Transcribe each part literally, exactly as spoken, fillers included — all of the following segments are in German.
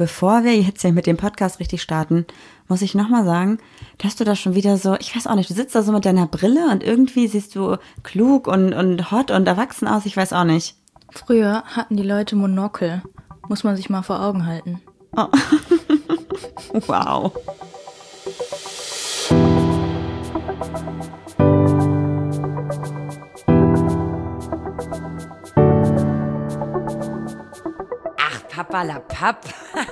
bevor wir jetzt hier mit dem Podcast richtig starten, muss ich nochmal sagen, dass du da schon wieder so, ich weiß auch nicht, du sitzt da so mit deiner Brille und irgendwie siehst du klug und, und hot und erwachsen aus, ich weiß auch nicht. Früher hatten die Leute Monokel. Muss man sich mal vor Augen halten. Oh. Wow. Ach, Papalapap.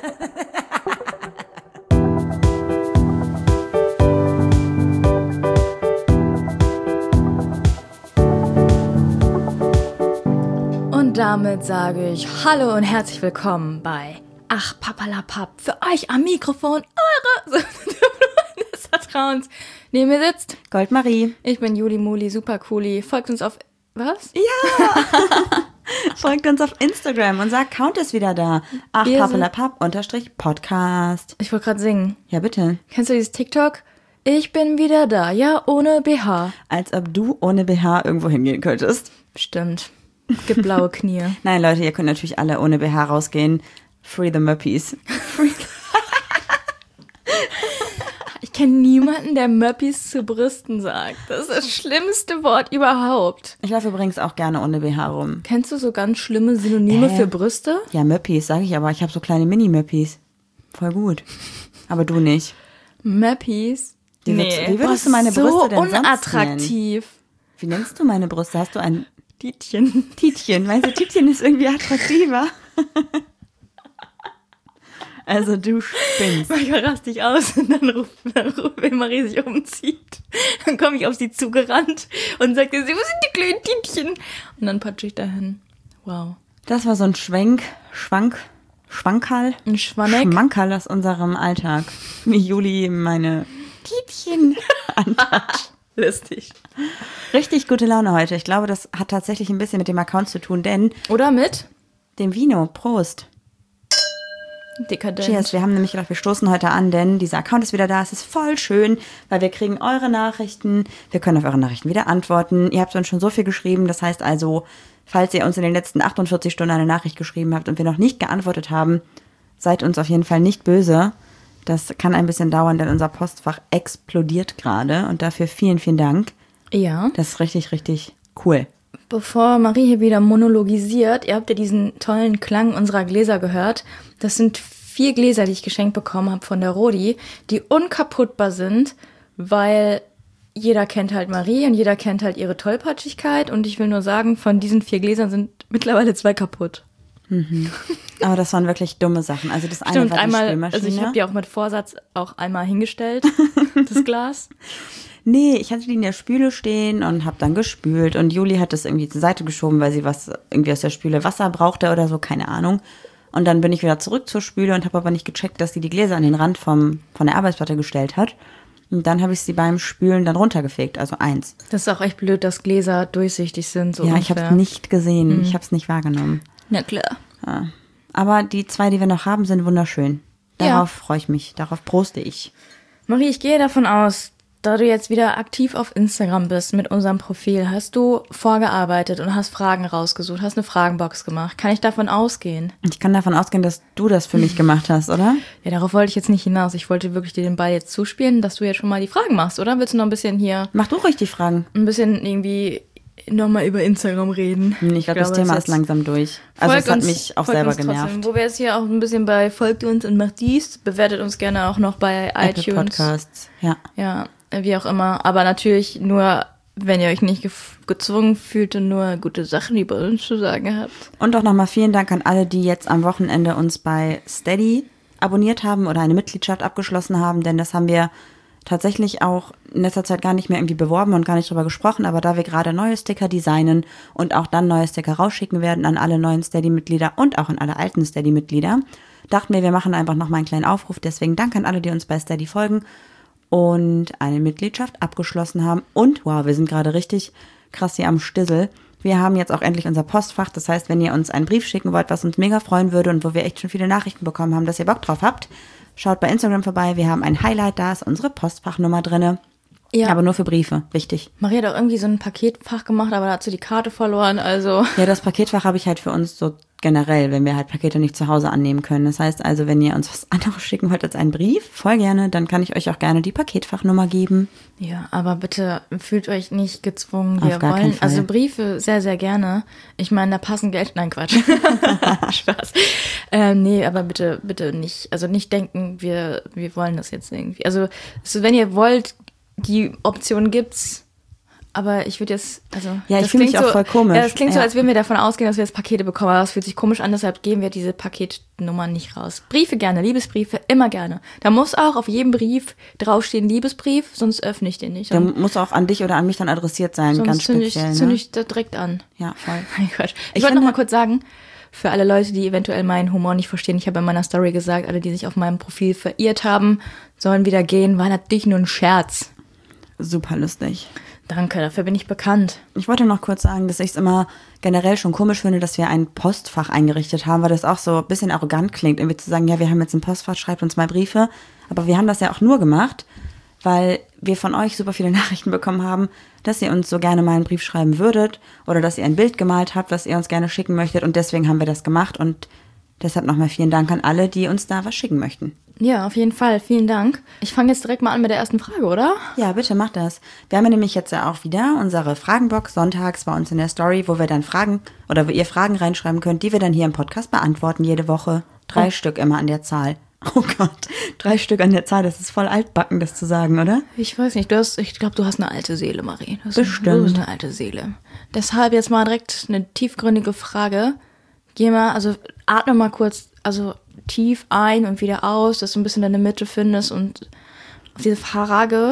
Und damit sage ich Hallo und herzlich willkommen bei Ach, Papalapap. Für euch am Mikrofon eure des Vertrauens. Neben mir sitzt Goldmarie. Ich bin Juli Muli, super cooli. Folgt uns auf, was? Ja. Folgt uns auf Instagram. Unser Account ist wieder da. Ach, Wir Papalapap unterstrich Podcast. Ich wollte gerade singen. Ja, bitte. Kennst du dieses TikTok? Ich bin wieder da, ja, ohne B H. Als ob du ohne B H irgendwo hingehen könntest. Stimmt. Gibt blaue Knie. Nein, Leute, ihr könnt natürlich alle ohne B H rausgehen. Free the Muppies. Free Ich kenne niemanden, der Möppis zu Brüsten sagt. Das ist das schlimmste Wort überhaupt. Ich laufe übrigens auch gerne ohne B H rum. Kennst du so ganz schlimme Synonyme Äh. für Brüste? Ja, Möppis, sage ich aber. Ich habe so kleine Mini-Möppis. Voll gut. Aber du nicht. Möppis? Wie würdest- wie würdest du meine so Brüste denn sonst unattraktiv. Wie nennst du meine Brüste? Hast du ein Tietchen. Tietchen? Weißt du, Tietchen ist irgendwie attraktiver. Also du spinnst. Manchmal raste ich aus und dann ruft, dann ruft wenn Marie sich umzieht. Dann komme ich auf sie zugerannt und sagt sie, wo sind die kleinen Tietchen? Und dann patsche ich dahin. Wow. Das war so ein Schwenk, Schwank, Schwankerl. Ein Schwanneck. Schmankerl aus unserem Alltag. Wie Juli meine Tietchen antat. Lustig. Richtig gute Laune heute. Ich glaube, das hat tatsächlich ein bisschen mit dem Account zu tun, denn Oder mit? dem Vino, Prost. Dekadent. Cheers, wir haben nämlich gedacht, wir stoßen heute an, denn dieser Account ist wieder da. Es ist voll schön, weil wir kriegen eure Nachrichten. Wir können auf eure Nachrichten wieder antworten. Ihr habt uns schon so viel geschrieben. Das heißt also, falls ihr uns in den letzten achtundvierzig Stunden eine Nachricht geschrieben habt und wir noch nicht geantwortet haben, seid uns auf jeden Fall nicht böse. Das kann ein bisschen dauern, denn unser Postfach explodiert gerade. Und dafür vielen, vielen Dank. Ja. Das ist richtig, richtig cool. Bevor Marie hier wieder monologisiert, ihr habt ja diesen tollen Klang unserer Gläser gehört. Das sind vier Gläser, die ich geschenkt bekommen habe von der Rodi, die unkaputtbar sind, weil jeder kennt halt Marie und jeder kennt halt ihre Tollpatschigkeit. Und ich will nur sagen, von diesen vier Gläsern sind mittlerweile zwei kaputt. Mhm. Aber das waren wirklich dumme Sachen. Also das eine Stimmt, war die einmal, Spülmaschine. also ich habe die auch mit Vorsatz auch einmal hingestellt, das Glas. Nee, ich hatte die in der Spüle stehen und habe dann gespült. Und Juli hat das irgendwie zur Seite geschoben, weil sie was irgendwie aus der Spüle Wasser brauchte oder so, keine Ahnung. Und dann bin ich wieder zurück zur Spüle und habe aber nicht gecheckt, dass sie die Gläser an den Rand vom, von der Arbeitsplatte gestellt hat. Und dann habe ich sie beim Spülen dann runtergefegt, also eins. Das ist auch echt blöd, dass Gläser durchsichtig sind. So Ja, ich habe unfair. es nicht gesehen, ich habe es nicht wahrgenommen. Na klar. Ja. Aber die zwei, die wir noch haben, sind wunderschön. Darauf freue ich mich, darauf proste ich. Marie, ich gehe davon aus, da du jetzt wieder aktiv auf Instagram bist mit unserem Profil, hast du vorgearbeitet und hast Fragen rausgesucht, hast eine Fragenbox gemacht. Kann ich davon ausgehen? Ich kann davon ausgehen, dass du das für mich gemacht hast, oder? Ja, darauf wollte ich jetzt nicht hinaus. Ich wollte wirklich dir den Ball jetzt zuspielen, dass du jetzt schon mal die Fragen machst, oder? Willst du noch ein bisschen hier, Mach du ruhig die Fragen. ein bisschen irgendwie nochmal über Instagram reden? Ich glaube, das Thema es ist langsam durch. Also Folgt es hat uns- mich auch folgt selber uns trotzdem. genervt. Wo wir jetzt hier auch ein bisschen bei folgt uns und macht dies, bewertet uns gerne auch noch bei Apple iTunes. Podcasts, ja. Ja, wie auch immer. Aber natürlich nur, wenn ihr euch nicht gef- gezwungen fühlt und nur gute Sachen über uns zu sagen habt. Und auch nochmal vielen Dank an alle, die jetzt am Wochenende uns bei Steady abonniert haben oder eine Mitgliedschaft abgeschlossen haben, denn das haben wir tatsächlich auch in letzter Zeit gar nicht mehr irgendwie beworben und gar nicht drüber gesprochen, aber da wir gerade neue Sticker designen und auch dann neue Sticker rausschicken werden an alle neuen Steady-Mitglieder und auch an alle alten Steady-Mitglieder, dachten wir, wir machen einfach nochmal einen kleinen Aufruf. Deswegen danke an alle, die uns bei Steady folgen und eine Mitgliedschaft abgeschlossen haben. Und, wow, wir sind gerade richtig krass hier am Stissel. Wir haben jetzt auch endlich unser Postfach. Das heißt, wenn ihr uns einen Brief schicken wollt, was uns mega freuen würde und wo wir echt schon viele Nachrichten bekommen haben, dass ihr Bock drauf habt, schaut bei Instagram vorbei. Wir haben ein Highlight, da ist unsere Postfachnummer drinne. Ja. Aber nur für Briefe, wichtig. Marie hat auch irgendwie so ein Paketfach gemacht, aber da hat sie die Karte verloren, also. Ja, das Paketfach habe ich halt für uns so generell, wenn wir halt Pakete nicht zu Hause annehmen können. Das heißt also, wenn ihr uns was anderes schicken wollt als einen Brief, voll gerne, dann kann ich euch auch gerne die Paketfachnummer geben. Ja, aber bitte fühlt euch nicht gezwungen. Wir Auf gar keinen wollen, Fall. also Briefe sehr, sehr gerne. Ich meine, da passen Geld, nein, Quatsch. Spaß. Ähm, nee, aber bitte, bitte nicht, also nicht denken, wir, wir wollen das jetzt irgendwie. Also, so, wenn ihr wollt, die Option gibt's. Aber ich würde jetzt, also. Ja, ich das fühle mich klingt auch so, voll komisch. Ja, das klingt so, Ja. als würden wir davon ausgehen, dass wir jetzt Pakete bekommen. Aber das fühlt sich komisch an, deshalb geben wir diese Paketnummern nicht raus. Briefe gerne, Liebesbriefe, immer gerne. Da muss auch auf jedem Brief draufstehen Liebesbrief, sonst öffne ich den nicht. Der Dann, muss auch an dich oder an mich dann adressiert sein, sonst ganz zünde ich, speziell. zünd Ne? ich da direkt an. Ja, voll. Mein Gott. Ich, Ich wollte noch finde- mal kurz sagen, für alle Leute, die eventuell meinen Humor nicht verstehen, ich habe in meiner Story gesagt, alle, die sich auf meinem Profil verirrt haben, sollen wieder gehen, war natürlich nur ein Scherz. Super lustig. Danke, dafür bin ich bekannt. Ich wollte noch kurz sagen, dass ich es immer generell schon komisch finde, dass wir ein Postfach eingerichtet haben, weil das auch so ein bisschen arrogant klingt, irgendwie zu sagen, ja, wir haben jetzt ein Postfach, schreibt uns mal Briefe. Aber wir haben das ja auch nur gemacht, weil wir von euch super viele Nachrichten bekommen haben, dass ihr uns so gerne mal einen Brief schreiben würdet oder dass ihr ein Bild gemalt habt, was ihr uns gerne schicken möchtet. Und deswegen haben wir das gemacht. Und deshalb nochmal vielen Dank an alle, die uns da was schicken möchten. Ja, auf jeden Fall. Vielen Dank. Ich fange jetzt direkt mal an mit der ersten Frage, oder? Ja, bitte macht das. Wir haben ja nämlich jetzt ja auch wieder unsere Fragenbox sonntags bei uns in der Story, wo wir dann Fragen oder wo ihr Fragen reinschreiben könnt, die wir dann hier im Podcast beantworten jede Woche. Drei Oh. Stück immer an der Zahl. Oh Gott, drei Stück an der Zahl, das ist voll altbacken, das zu sagen, oder? Ich weiß nicht, du hast, ich glaube, du hast eine alte Seele, Marie. Du hast, Bestimmt. Du bist eine alte Seele. Deshalb jetzt mal direkt eine tiefgründige Frage. Geh mal, also atme mal kurz, also tief ein und wieder aus, dass du ein bisschen deine Mitte findest und auf diese Frage,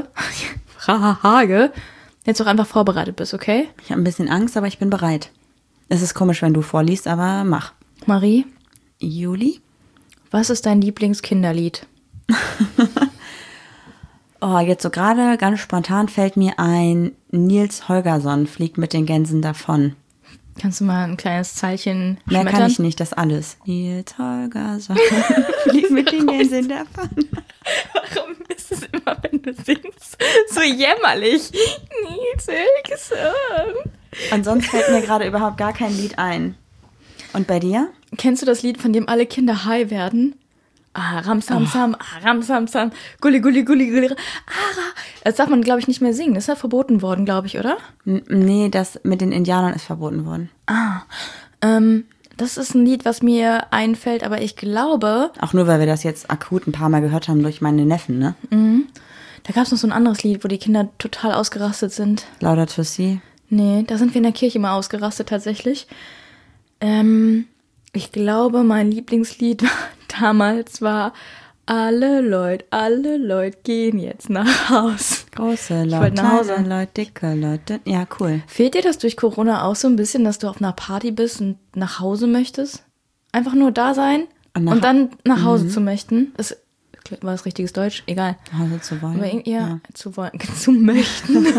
Frage, jetzt auch einfach vorbereitet bist, okay? Ich habe ein bisschen Angst, aber ich bin bereit. Es ist komisch, wenn du vorliest, aber mach. Marie, Juli? was ist dein Lieblingskinderlied? Oh, jetzt so gerade ganz spontan fällt mir ein, Nils Holgersson fliegt mit den Gänsen davon. Kannst du mal ein kleines Zeilchen Mehr schmettern? kann ich nicht, das alles. Nils Holgersson fliegt mit den Gänsen davon. Warum ist es immer, wenn du singst, so jämmerlich? Nils Holgersson. Und sonst fällt mir gerade überhaupt gar kein Lied ein. Und bei dir? Kennst du das Lied, von dem alle Kinder high werden? Ah, ram sam sam, ah, ram sam sam, gulli gulli gulli gulli. Ah, das darf man, glaube ich, nicht mehr singen. Das ist ja verboten worden, glaube ich, oder? N- Nee, das mit den Indianern ist verboten worden. Ah, ähm, das ist ein Lied, was mir einfällt, aber ich glaube, Auch nur, weil wir das jetzt akut ein paar Mal gehört haben durch meine Neffen, ne? da gab es noch so ein anderes Lied, wo die Kinder total ausgerastet sind. Laudato Si. Nee, da sind wir in der Kirche mal ausgerastet tatsächlich. Ähm, ich glaube, mein Lieblingslied damals war Alle Leute, alle Leute gehen jetzt nach Haus. Große Ich Leute, wollte nach Hause. kleine Leute, dicke Leute. Ja, cool. Fehlt dir das durch Corona auch so ein bisschen, dass du auf einer Party bist und nach Hause möchtest? Einfach nur da sein Und und, nach- dann nach Hause zu möchten? Das, war das richtiges Deutsch? Egal. Nach Hause zu wollen. Aber irgendwie- ja, zu wollen, zu möchten.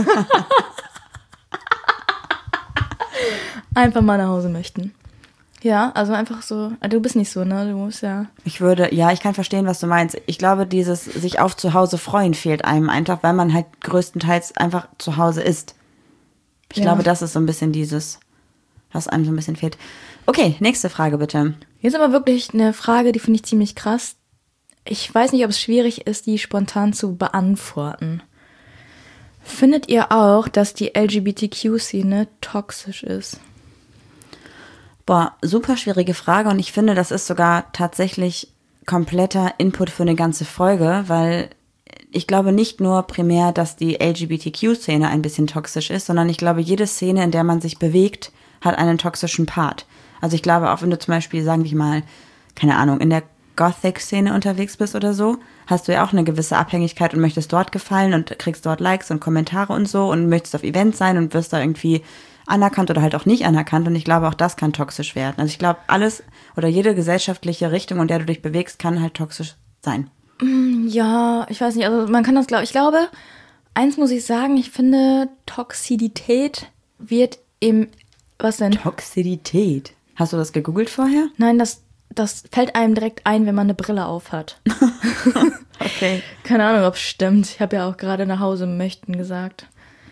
Einfach mal nach Hause möchten. Ja, also einfach so, du bist nicht so, ne? Du musst ja. Ich würde, ja, ich kann verstehen, was du meinst. Ich glaube, dieses sich auf zu Hause freuen fehlt einem einfach, weil man halt größtenteils einfach zu Hause ist. Ich Ja. glaube, das ist so ein bisschen dieses, was einem so ein bisschen fehlt. Okay, nächste Frage bitte. Jetzt aber wirklich eine Frage, die finde ich ziemlich krass. Ich weiß nicht, ob es schwierig ist, die spontan zu beantworten. Findet ihr auch, dass die L G B T Q-Szene toxisch ist? Boah, super schwierige Frage und ich finde, das ist sogar tatsächlich kompletter Input für eine ganze Folge, weil ich glaube nicht nur primär, dass die L G B T Q-Szene ein bisschen toxisch ist, sondern ich glaube, jede Szene, in der man sich bewegt, hat einen toxischen Part. Also ich glaube, auch wenn du zum Beispiel, sagen wir mal, keine Ahnung, in der Gothic-Szene unterwegs bist oder so, hast du ja auch eine gewisse Abhängigkeit und möchtest dort gefallen und kriegst dort Likes und Kommentare und so und möchtest auf Events sein und wirst da irgendwie anerkannt oder halt auch nicht anerkannt. Und ich glaube, auch das kann toxisch werden. Also ich glaube, alles oder jede gesellschaftliche Richtung, in der du dich bewegst, kann halt toxisch sein. Ja, ich weiß nicht, also man kann das, glaube ich, glaube, eins muss ich sagen, ich finde, Toxidität wird im, was denn? Toxidität. Hast du das gegoogelt vorher? Nein, das, das fällt einem direkt ein, wenn man eine Brille auf hat. Okay. Keine Ahnung, ob es stimmt. Ich habe ja auch gerade nach Hause möchten gesagt.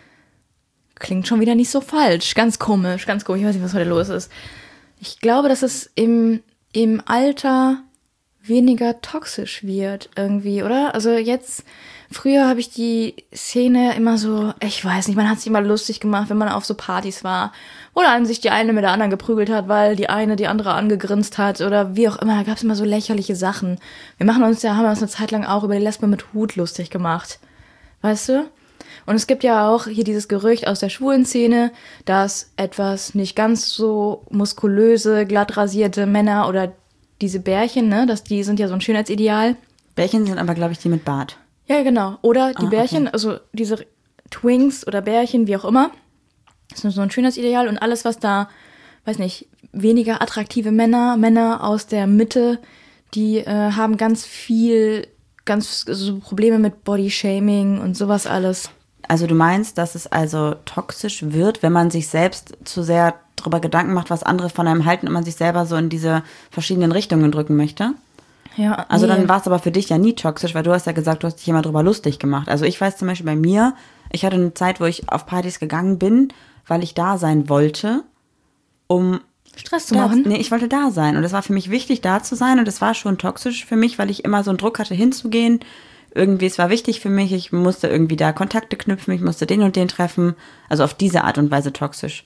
Klingt schon wieder nicht so falsch. Ganz komisch, ganz komisch. Ich weiß nicht, was heute los ist. Ich glaube, dass es im, im Alter weniger toxisch wird irgendwie, oder? Also jetzt, früher habe ich die Szene immer so, ich weiß nicht, man hat sich immer lustig gemacht, wenn man auf so Partys war, wo dann sich die eine mit der anderen geprügelt hat, weil die eine die andere angegrinst hat oder wie auch immer. Da gab es immer so lächerliche Sachen. Wir machen uns ja, haben uns eine Zeit lang auch über die Lesbe mit Hut lustig gemacht. Weißt du? Und es gibt ja auch hier dieses Gerücht aus der schwulen Szene, dass etwas nicht ganz so muskulöse, glatt rasierte Männer oder diese Bärchen, ne, dass die sind ja so ein Schönheitsideal. Bärchen sind aber, glaube ich, die mit Bart. Ja, genau. Oder die Ah, Bärchen, okay. also diese Twinks oder Bärchen, wie auch immer. Das ist so ein Schönheitsideal und alles, was da, weiß nicht, weniger attraktive Männer, Männer aus der Mitte, die äh, haben ganz viel, ganz so Probleme mit Bodyshaming und sowas alles. Also du meinst, dass es also toxisch wird, wenn man sich selbst zu sehr darüber Gedanken macht, was andere von einem halten und man sich selber so in diese verschiedenen Richtungen drücken möchte? Ja, Also nee. dann war es aber für dich ja nie toxisch, weil du hast ja gesagt, du hast dich immer drüber lustig gemacht. Also ich weiß zum Beispiel bei mir, ich hatte eine Zeit, wo ich auf Partys gegangen bin, weil ich da sein wollte, um Stress zu da, machen. nee, ich wollte da sein und es war für mich wichtig, da zu sein und es war schon toxisch für mich, weil ich immer so einen Druck hatte, hinzugehen. Irgendwie, es war wichtig für mich, ich musste irgendwie da Kontakte knüpfen, ich musste den und den treffen. Also auf diese Art und Weise toxisch.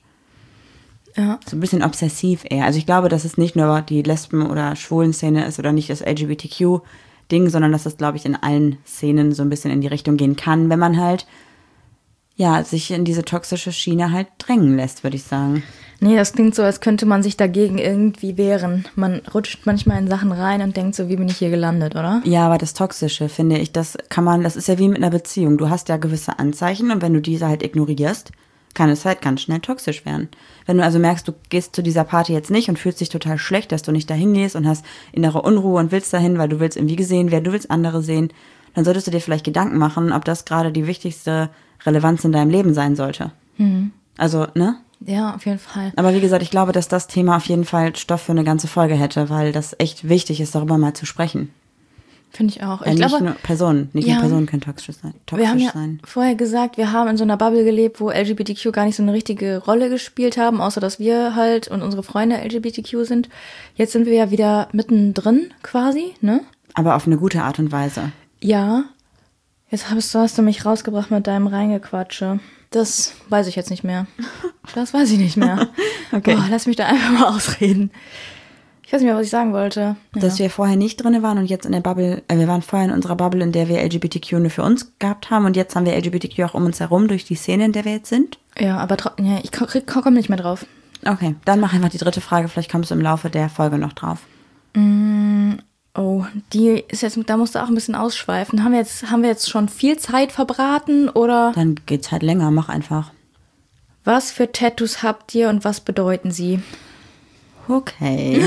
Ja. So ein bisschen obsessiv eher. Also ich glaube, dass es nicht nur die Lesben- oder Schwulen-Szene ist oder nicht das L G B T Q-Ding, sondern dass es, glaube ich, in allen Szenen so ein bisschen in die Richtung gehen kann, wenn man halt, ja, sich in diese toxische Schiene halt drängen lässt, würde ich sagen. Nee, das klingt so, als könnte man sich dagegen irgendwie wehren. Man rutscht manchmal in Sachen rein und denkt so, wie bin ich hier gelandet, oder? Ja, aber das Toxische, finde ich, das kann man, das ist ja wie mit einer Beziehung. Du hast ja gewisse Anzeichen und wenn du diese halt ignorierst, kann es halt ganz schnell toxisch werden. Wenn du also merkst, du gehst zu dieser Party jetzt nicht und fühlst dich total schlecht, dass du nicht dahin gehst und hast innere Unruhe und willst dahin, weil du willst irgendwie gesehen werden, du willst andere sehen, dann solltest du dir vielleicht Gedanken machen, ob das gerade die wichtigste Relevanz in deinem Leben sein sollte. Mhm. Also, ne? Ja, auf jeden Fall. Aber wie gesagt, ich glaube, dass das Thema auf jeden Fall Stoff für eine ganze Folge hätte, weil das echt wichtig ist, darüber mal zu sprechen. Finde ich auch. Äh, Ich nicht glaube, nur Personen, nicht ja. nur Personen können toxisch sein. Toxisch wir haben ja sein. vorher gesagt, wir haben in so einer Bubble gelebt, wo L G B T Q gar nicht so eine richtige Rolle gespielt haben, außer dass wir halt und unsere Freunde L G B T Q sind. Jetzt sind wir ja wieder mittendrin quasi, ne? Aber auf eine gute Art und Weise. Ja. Jetzt hast du, hast du mich rausgebracht mit deinem Reingequatsche. Das weiß ich jetzt nicht mehr. Das weiß ich nicht mehr. Okay. Boah, lass mich da einfach mal ausreden. Ich weiß nicht mehr, was ich sagen wollte. Ja. Dass wir vorher nicht drin waren und jetzt in der Bubble, äh, wir waren vorher in unserer Bubble, in der wir L G B T Q nur für uns gehabt haben und jetzt haben wir L G B T Q auch um uns herum durch die Szene, in der wir jetzt sind. Ja, aber tro- ja, ich komme komm nicht mehr drauf. Okay, dann mach einfach die dritte Frage, vielleicht kommst du im Laufe der Folge noch drauf. Oh, die ist jetzt, da musst du auch ein bisschen ausschweifen. Haben wir jetzt, haben wir jetzt schon viel Zeit verbraten oder Dann geht's halt länger, mach einfach. was für Tattoos habt ihr und was bedeuten sie? Okay.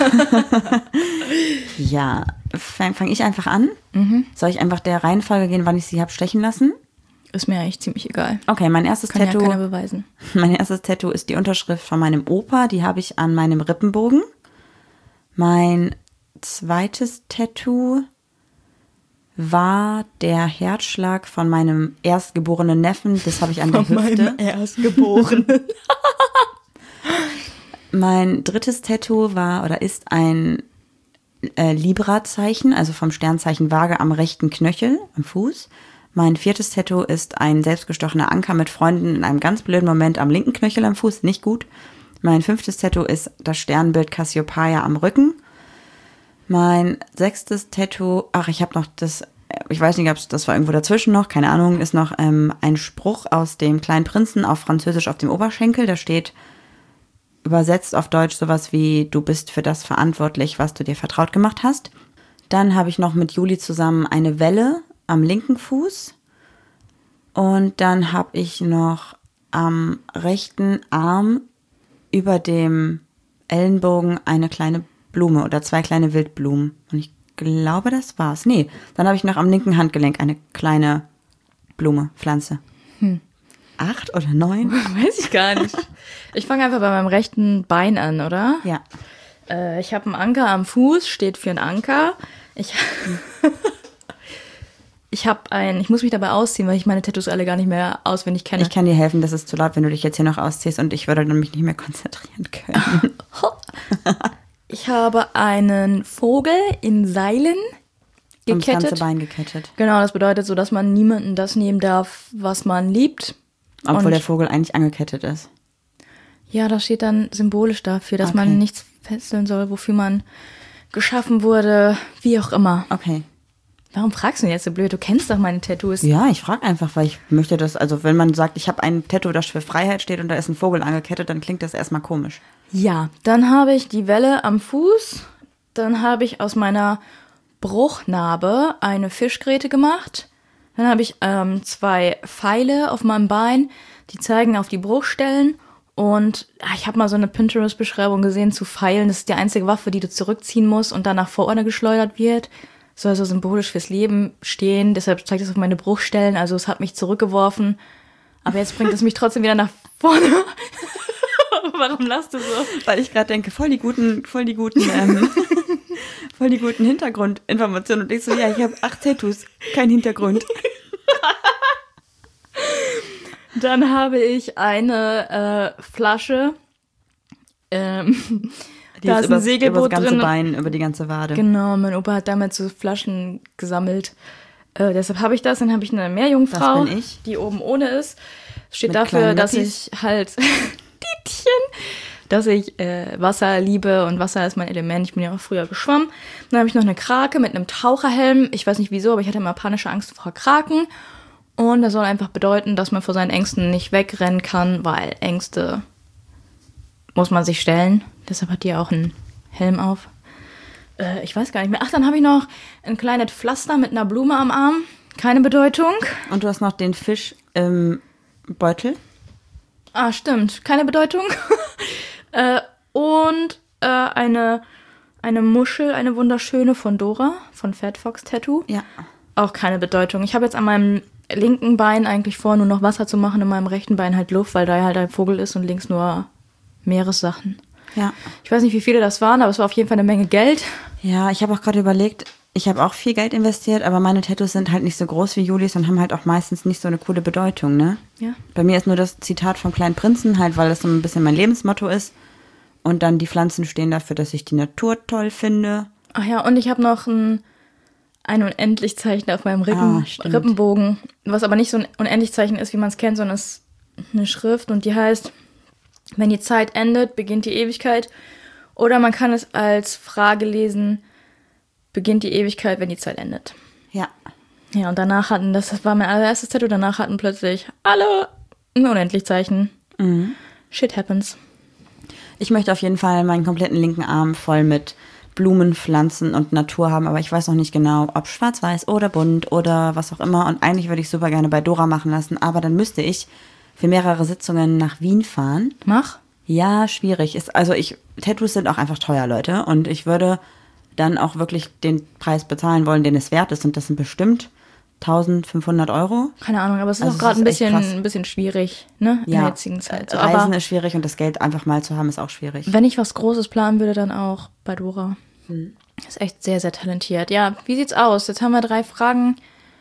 Ja, fange fang ich einfach an? Mhm. Soll ich einfach der Reihenfolge gehen, wann ich sie habe stechen lassen? Ist mir eigentlich ziemlich egal. Okay, mein erstes Kann Tattoo. ja keiner beweisen. Mein erstes Tattoo ist die Unterschrift von meinem Opa, die habe ich an meinem Rippenbogen. Mein zweites Tattoo war der Herzschlag von meinem erstgeborenen Neffen, das habe ich an der Hüfte. Erstgeborenen. Mein drittes Tattoo war oder ist ein äh, Libra-Zeichen, also vom Sternzeichen Waage am rechten Knöchel, am Fuß. Mein viertes Tattoo ist ein selbstgestochener Anker mit Freunden in einem ganz blöden Moment am linken Knöchel am Fuß, nicht gut. Mein fünftes Tattoo ist das Sternbild Cassiopeia am Rücken. Mein sechstes Tattoo, ach, ich habe noch das, ich weiß nicht, ob es das war irgendwo dazwischen noch, keine Ahnung, ist noch ähm, ein Spruch aus dem Kleinen Prinzen auf Französisch auf dem Oberschenkel. Da steht übersetzt auf Deutsch sowas wie, du bist für das verantwortlich, was du dir vertraut gemacht hast. Dann habe ich noch mit Juli zusammen eine Welle am linken Fuß. Und dann habe ich noch am rechten Arm über dem Ellenbogen eine kleine Blume oder zwei kleine Wildblumen. Und ich glaube, das war's. Nee, dann habe ich noch am linken Handgelenk eine kleine Blume, Pflanze. Hm. Acht oder neun? Weiß ich gar nicht. Ich fange einfach bei meinem rechten Bein an, oder? Ja. Äh, ich habe einen Anker am Fuß, steht für einen Anker. Ich, ich habe ein, ich muss mich dabei ausziehen, weil ich meine Tattoos alle gar nicht mehr auswendig kenne. Ich kann dir helfen, das ist zu laut, wenn du dich jetzt hier noch ausziehst und ich würde dann mich nicht mehr konzentrieren können. Ich habe einen Vogel in Seilen Ums gekettet. ganze Bein gekettet. Genau, das bedeutet so, dass man niemanden das nehmen darf, was man liebt. Obwohl Und der Vogel eigentlich angekettet ist. ja, das steht dann symbolisch dafür, dass Okay. man nichts fesseln soll, wofür man geschaffen wurde, wie auch immer. Okay. Warum fragst du denn jetzt so blöd? Du kennst doch meine Tattoos. Ja, ich frage einfach, weil ich möchte das, also wenn man sagt, ich habe ein Tattoo, das für Freiheit steht und da ist ein Vogel angekettet, dann klingt das erstmal komisch. Ja, dann habe ich die Welle am Fuß. Dann habe ich aus meiner Bruchnarbe eine Fischgräte gemacht. Dann habe ich ähm, zwei Pfeile auf meinem Bein, die zeigen auf die Bruchstellen. Und ah, ich habe mal so eine Pinterest-Beschreibung gesehen zu Pfeilen. Das ist die einzige Waffe, die du zurückziehen musst und dann nach vorne geschleudert wird. Soll so symbolisch fürs Leben stehen. Deshalb zeigt es auf meine Bruchstellen. Also es hat mich zurückgeworfen. Aber jetzt bringt es mich trotzdem wieder nach vorne. Warum lachst du so? Weil ich gerade denke, voll die guten, voll die guten, ähm, voll die guten Hintergrundinformationen. Und ich so, ja, ich habe acht Tattoos, kein Hintergrund. Dann habe ich eine äh, Flasche. Ähm, Die da ist ist über, ein Segelboot über das ganze drin. Bein, über die ganze Wade. Genau, mein Opa hat damals so Flaschen gesammelt. Äh, deshalb habe ich das. Dann habe ich eine Meerjungfrau, Das bin ich. die oben ohne ist. Steht Mit dafür, kleinen dass Lappis. ich halt Tietchen, dass ich äh, Wasser liebe und Wasser ist mein Element. Ich bin ja auch früher geschwommen. Dann habe ich noch eine Krake mit einem Taucherhelm. Ich weiß nicht wieso, aber ich hatte immer panische Angst vor Kraken. Und das soll einfach bedeuten, dass man vor seinen Ängsten nicht wegrennen kann, weil Ängste muss man sich stellen. Deshalb hat die auch einen Helm auf. Äh, ich weiß gar nicht mehr. Ach, dann habe ich noch ein kleines Pflaster mit einer Blume am Arm. Keine Bedeutung. Und du hast noch den Fisch im Beutel. Ah, stimmt. Keine Bedeutung. äh, und äh, eine, eine Muschel, eine wunderschöne von Dora, von Fat Fox Tattoo. Ja. Auch keine Bedeutung. Ich habe jetzt an meinem linken Bein eigentlich vor, nur noch Wasser zu machen, in meinem rechten Bein halt Luft, weil da halt ein Vogel ist und links nur Meeressachen. Ja. Ich weiß nicht, wie viele das waren, aber es war auf jeden Fall eine Menge Geld. Ja, ich habe auch gerade überlegt, ich habe auch viel Geld investiert, aber meine Tattoos sind halt nicht so groß wie Julis und haben halt auch meistens nicht so eine coole Bedeutung, ne? Ja. Bei mir ist nur das Zitat vom kleinen Prinzen, halt, weil das so ein bisschen mein Lebensmotto ist. Und dann die Pflanzen stehen dafür, dass ich die Natur toll finde. Ach ja, und ich habe noch ein, ein Unendlichzeichen auf meinem Rippen, Ah, stimmt. Rippenbogen, was aber nicht so ein Unendlichzeichen ist, wie man es kennt, sondern es ist eine Schrift und die heißt, wenn die Zeit endet, beginnt die Ewigkeit. Oder man kann es als Frage lesen, beginnt die Ewigkeit, wenn die Zeit endet. Ja. Ja, und danach hatten, das war mein allererstes Tattoo, danach hatten plötzlich alle ein Unendlichzeichen. Mhm. Shit happens. Ich möchte auf jeden Fall meinen kompletten linken Arm voll mit Blumen, Pflanzen und Natur haben, aber ich weiß noch nicht genau, ob schwarz-weiß oder bunt oder was auch immer. Und eigentlich würde ich super gerne bei Dora machen lassen, aber dann müsste ich für mehrere Sitzungen nach Wien fahren. Mach. Ja, schwierig. Ist, also ich, Tattoos sind auch einfach teuer, Leute. Und ich würde dann auch wirklich den Preis bezahlen wollen, den es wert ist. Und das sind bestimmt eintausendfünfhundert Euro. Keine Ahnung, aber es ist Also auch gerade es ein ist echt bisschen, krass. ein bisschen schwierig, ne? In Ja, der jetzigen Zeit. So, Reisen aber ist schwierig und das Geld einfach mal zu haben ist auch schwierig. wenn ich was Großes planen würde, dann auch bei Dora. Hm. Ist echt sehr, sehr talentiert. Ja, wie sieht's aus? Jetzt haben wir drei Fragen.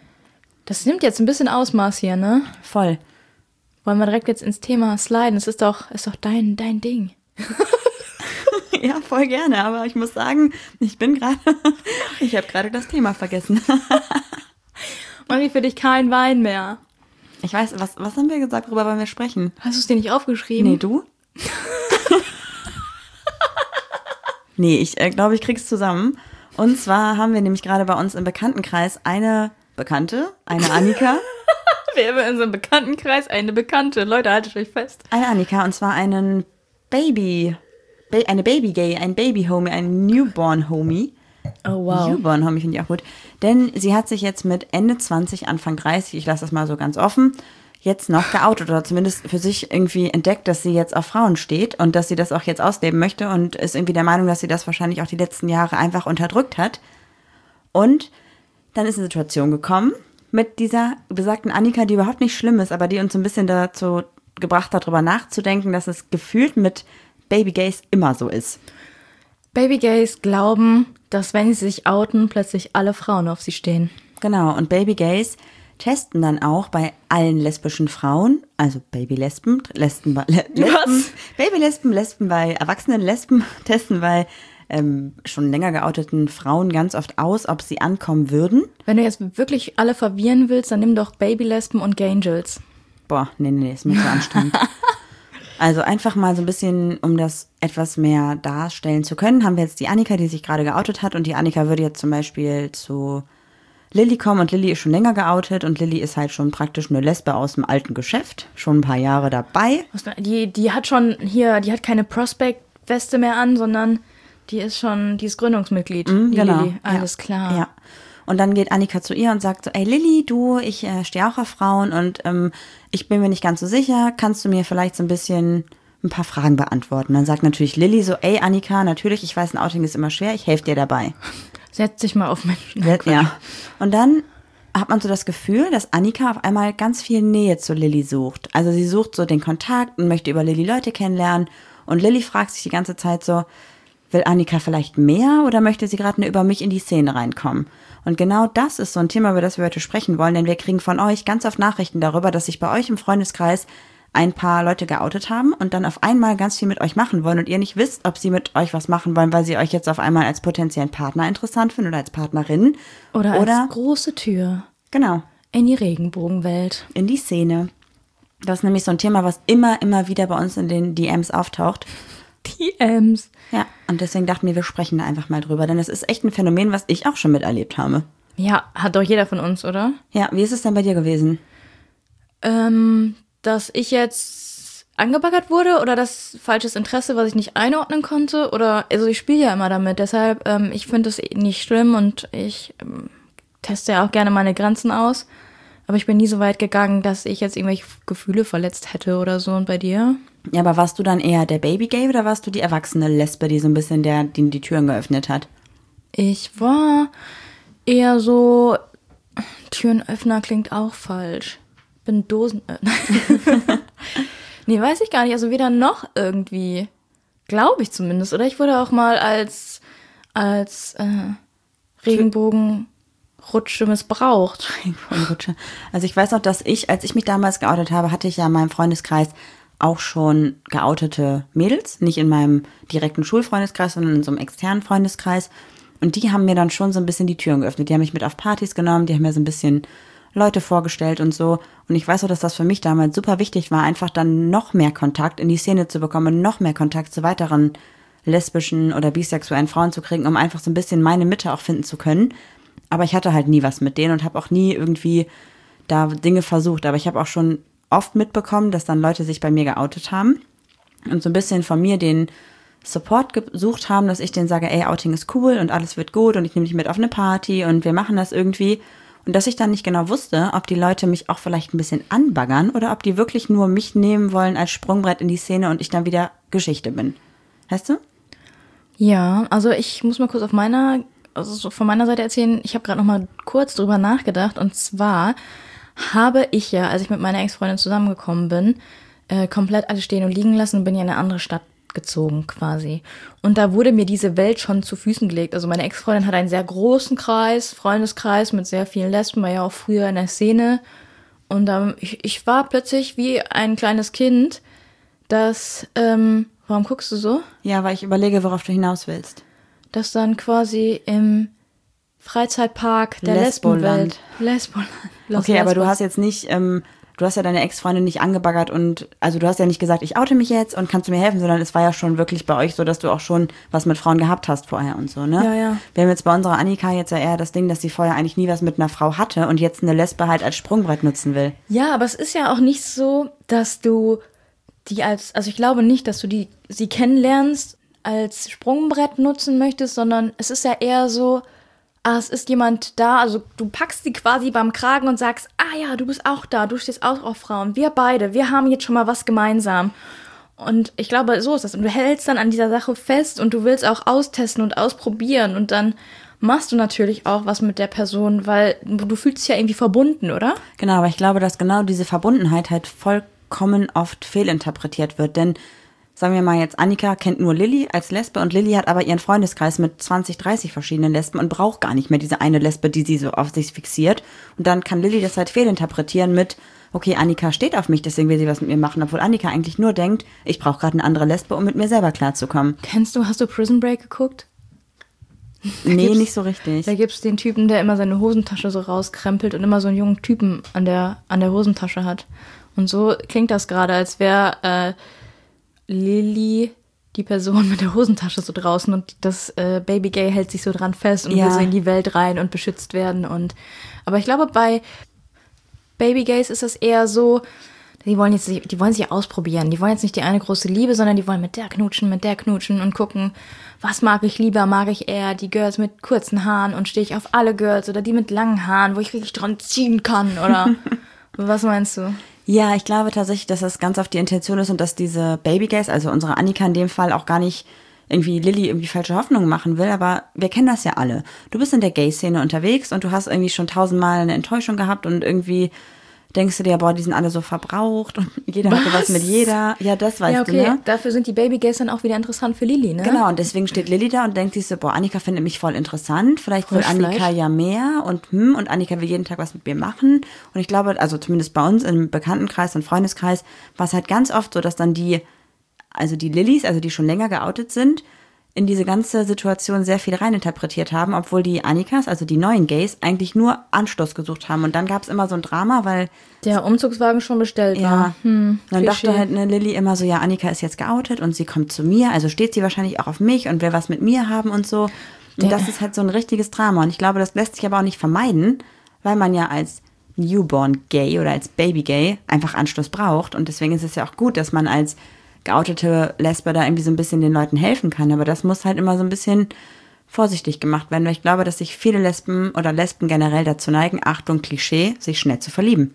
Das nimmt jetzt ein bisschen Ausmaß hier, ne? Voll. Wollen wir direkt jetzt ins Thema sliden? Es ist doch, ist doch dein, dein Ding. Ja, voll gerne. Aber ich muss sagen, ich bin gerade, ich habe gerade das Thema vergessen. Mach ich für dich kein Wein mehr. Ich weiß, was, was haben wir gesagt, worüber wollen wir sprechen? Hast du es dir nicht aufgeschrieben? Nee, du? Nee, ich äh, glaube, ich krieg's zusammen. Und zwar haben wir nämlich gerade bei uns im Bekanntenkreis eine Bekannte, eine Annika. Wir haben in unserem Bekanntenkreis eine Bekannte. Leute, haltet euch fest. Eine Annika, und zwar einen Baby, ba eine Baby-Gay, ein Baby-Homie, ein Newborn-Homie. Oh, wow. Newborn-Homie finde ich auch gut. Denn sie hat sich jetzt mit Ende zwanzig, Anfang dreißig, ich lasse das mal so ganz offen, jetzt noch geoutet oder zumindest für sich irgendwie entdeckt, dass sie jetzt auf Frauen steht und dass sie das auch jetzt ausleben möchte und ist irgendwie der Meinung, dass sie das wahrscheinlich auch die letzten Jahre einfach unterdrückt hat. Und dann ist eine Situation gekommen mit dieser besagten Annika, die überhaupt nicht schlimm ist, aber die uns so ein bisschen dazu gebracht hat, darüber nachzudenken, dass es gefühlt mit Baby Gays immer so ist. Baby Gays glauben, dass wenn sie sich outen, plötzlich alle Frauen auf sie stehen. Genau, und Baby Gays testen dann auch bei allen lesbischen Frauen, also Baby-Lesben, Lesben, bei- Le- Lesben, Was? Baby-Lesben, Lesben bei erwachsenen Lesben, testen bei ähm, schon länger geouteten Frauen ganz oft aus, ob sie ankommen würden. Wenn du jetzt wirklich alle verwirren willst, dann nimm doch Babylesben und Gangels. Boah, nee, nee, nee, ist mir zu anstrengend. Also einfach mal so ein bisschen, um das etwas mehr darstellen zu können, haben wir jetzt die Annika, die sich gerade geoutet hat. Und die Annika würde jetzt zum Beispiel zu Lilly kommen. Und Lilly ist schon länger geoutet. Und Lilly ist halt schon praktisch eine Lesbe aus dem alten Geschäft. Schon ein paar Jahre dabei. Was- Die, die hat schon hier, die hat keine Prospect-Weste mehr an, sondern die ist schon, die ist Gründungsmitglied. Mhm, die genau. Lilly. Alles ja. klar. Ja. Und dann geht Annika zu ihr und sagt so, ey Lilly, du, ich äh, stehe auch auf Frauen und ähm, ich bin mir nicht ganz so sicher. Kannst du mir vielleicht so ein bisschen ein paar Fragen beantworten? Dann sagt natürlich Lilly so, ey Annika, natürlich, ich weiß, ein Outing ist immer schwer, ich helfe dir dabei. Setz dich mal auf Menschen. Ja, ja. Und dann hat man so das Gefühl, dass Annika auf einmal ganz viel Nähe zu Lilly sucht. Also sie sucht so den Kontakt und möchte über Lilly Leute kennenlernen. Und Lilly fragt sich die ganze Zeit so, will Annika vielleicht mehr oder möchte sie gerade nur über mich in die Szene reinkommen? Und genau das ist so ein Thema, über das wir heute sprechen wollen, denn wir kriegen von euch ganz oft Nachrichten darüber, dass sich bei euch im Freundeskreis ein paar Leute geoutet haben und dann auf einmal ganz viel mit euch machen wollen und ihr nicht wisst, ob sie mit euch was machen wollen, weil sie euch jetzt auf einmal als potenziellen Partner interessant finden oder als Partnerin. Oder, oder als große Tür genau, in die Regenbogenwelt. in die Szene. Das ist nämlich so ein Thema, was immer, immer wieder bei uns in den D Ms auftaucht. Die Ems. Ja, und deswegen dachten wir, wir sprechen da einfach mal drüber, denn es ist echt ein Phänomen, was ich auch schon miterlebt habe. Ja, hat doch jeder von uns, oder? Ja, wie ist es denn bei dir gewesen? Ähm, dass ich jetzt angebaggert wurde oder das falsches Interesse, was ich nicht einordnen konnte. Oder, also ich spiele ja immer damit, deshalb, ähm, ich finde es nicht schlimm und ich ähm, teste ja auch gerne meine Grenzen aus. Aber ich bin nie so weit gegangen, dass ich jetzt irgendwelche Gefühle verletzt hätte oder so. Und bei dir? Ja, aber warst du dann eher der Baby-Gay oder warst du die erwachsene Lesbe, die so ein bisschen der, die die Türen geöffnet hat? Ich war eher so, Türenöffner klingt auch falsch. Bin Dosen... nee, weiß ich gar nicht. Also weder noch irgendwie. Glaube ich zumindest. Oder ich wurde auch mal als, als äh, Regenbogenrutsche missbraucht. Regenbogenrutsche. Also ich weiß noch, dass ich, als ich mich damals geoutet habe, hatte ich ja in meinem Freundeskreis auch schon geoutete Mädels. Nicht in meinem direkten Schulfreundeskreis, sondern in so einem externen Freundeskreis. Und die haben mir dann schon so ein bisschen die Türen geöffnet. Die haben mich mit auf Partys genommen, die haben mir so ein bisschen Leute vorgestellt und so. Und ich weiß auch, dass das für mich damals super wichtig war, einfach dann noch mehr Kontakt in die Szene zu bekommen, noch mehr Kontakt zu weiteren lesbischen oder bisexuellen Frauen zu kriegen, um einfach so ein bisschen meine Mitte auch finden zu können. Aber ich hatte halt nie was mit denen und habe auch nie irgendwie da Dinge versucht. Aber ich habe auch schon oft mitbekommen, dass dann Leute sich bei mir geoutet haben und so ein bisschen von mir den Support gesucht haben, dass ich denen sage, ey, Outing ist cool und alles wird gut und ich nehme dich mit auf eine Party und wir machen das irgendwie. Und dass ich dann nicht genau wusste, ob die Leute mich auch vielleicht ein bisschen anbaggern oder ob die wirklich nur mich nehmen wollen als Sprungbrett in die Szene und ich dann wieder Geschichte bin. Weißt du? Ja, also ich muss mal kurz auf meiner, also so von meiner Seite erzählen. Ich habe gerade noch mal kurz drüber nachgedacht. Und zwar habe ich ja, als ich mit meiner Ex-Freundin zusammengekommen bin, äh, komplett alles stehen und liegen lassen und bin ja in eine andere Stadt gezogen quasi. Und da wurde mir diese Welt schon zu Füßen gelegt. Also meine Ex-Freundin hat einen sehr großen Kreis, Freundeskreis mit sehr vielen Lesben, war ja auch früher in der Szene. Und ähm, ich, ich war plötzlich wie ein kleines Kind, das, ähm, warum guckst du so? Ja, weil ich überlege, worauf du hinaus willst. Das dann quasi im Freizeitpark der Lesboland. Lesbenwelt. Lesboland. Los Okay, aber du Lesbos. hast jetzt nicht, ähm, du hast ja deine Ex-Freundin nicht angebaggert und, also du hast ja nicht gesagt, ich oute mich jetzt und kannst du mir helfen, sondern es war ja schon wirklich bei euch so, dass du auch schon was mit Frauen gehabt hast vorher und so, ne? Ja, ja. Wir haben jetzt bei unserer Annika jetzt ja eher das Ding, dass sie vorher eigentlich nie was mit einer Frau hatte und jetzt eine Lesbe halt als Sprungbrett nutzen will. Ja, aber es ist ja auch nicht so, dass du die als, also ich glaube nicht, dass du die sie kennenlernst, als Sprungbrett nutzen möchtest, sondern es ist ja eher so, ah, es ist jemand da, also du packst sie quasi beim Kragen und sagst, ah ja, du bist auch da, du stehst auch auf Frauen, wir beide, wir haben jetzt schon mal was gemeinsam. Und ich glaube, so ist das. Und du hältst dann an dieser Sache fest und du willst auch austesten und ausprobieren und dann machst du natürlich auch was mit der Person, weil du fühlst dich ja irgendwie verbunden, oder? Genau, aber ich glaube, dass genau diese Verbundenheit halt vollkommen oft fehlinterpretiert wird, denn sagen wir mal jetzt, Annika kennt nur Lilly als Lesbe und Lilly hat aber ihren Freundeskreis mit zwanzig, dreißig verschiedenen Lesben und braucht gar nicht mehr diese eine Lesbe, die sie so auf sich fixiert. Und dann kann Lilly das halt fehlinterpretieren mit, okay, Annika steht auf mich, deswegen will sie was mit mir machen, obwohl Annika eigentlich nur denkt, ich brauche gerade eine andere Lesbe, um mit mir selber klarzukommen. Kennst du, hast du Prison Break geguckt? Nee, nicht so richtig. Da gibt's den Typen, der immer seine Hosentasche so rauskrempelt und immer so einen jungen Typen an der, an der Hosentasche hat. Und so klingt das gerade, als wäre äh, Lilly die Person mit der Hosentasche so draußen und das äh, Baby Gay hält sich so dran fest und Ja. will so in die Welt rein und beschützt werden. Und aber ich glaube, bei Baby Gays ist es eher so, die wollen jetzt, die wollen sich ausprobieren. Die wollen jetzt nicht die eine große Liebe, sondern die wollen mit der knutschen, mit der knutschen und gucken, was mag ich lieber? Mag ich eher die Girls mit kurzen Haaren und stehe ich auf alle Girls oder die mit langen Haaren, wo ich richtig dran ziehen kann? Oder was meinst du? Ja, ich glaube tatsächlich, dass das ganz auf die Intention ist und dass diese Babygays, also unsere Annika in dem Fall, auch gar nicht irgendwie Lilly irgendwie falsche Hoffnungen machen will, aber wir kennen das ja alle. Du bist in der Gay-Szene unterwegs und du hast irgendwie schon tausendmal eine Enttäuschung gehabt und irgendwie denkst du dir, boah, die sind alle so verbraucht und jeder Was? hatte was mit jeder. Ja, das weißt Ja, okay, du, ne? dafür sind die Babygays dann auch wieder interessant für Lilly, ne? Genau, und deswegen steht Lilly da und denkt sich so, boah, Annika findet mich voll interessant, vielleicht will Frischfleisch. Annika ja mehr und hm, und Annika will jeden Tag was mit mir machen. Und ich glaube, also zumindest bei uns im Bekanntenkreis und Freundeskreis war es halt ganz oft so, dass dann die, also die Lillys, also die schon länger geoutet sind, in diese ganze Situation sehr viel reininterpretiert haben, obwohl die Annikas, also die neuen Gays, eigentlich nur Anstoß gesucht haben. Und dann gab es immer so ein Drama, weil Der Umzugswagen schon bestellt ja, war. Hm, dann Klischee. dachte halt eine Lilly immer so, ja, Annika ist jetzt geoutet und sie kommt zu mir, also steht sie wahrscheinlich auch auf mich und will was mit mir haben und so. Und Der- das ist halt so ein richtiges Drama. Und ich glaube, das lässt sich aber auch nicht vermeiden, weil man ja als Newborn Gay oder als Baby Gay einfach Anstoß braucht. Und deswegen ist es ja auch gut, dass man als geoutete Lesbe da irgendwie so ein bisschen den Leuten helfen kann. Aber das muss halt immer so ein bisschen vorsichtig gemacht werden, weil ich glaube, dass sich viele Lesben oder Lesben generell dazu neigen, Achtung, Klischee, sich schnell zu verlieben.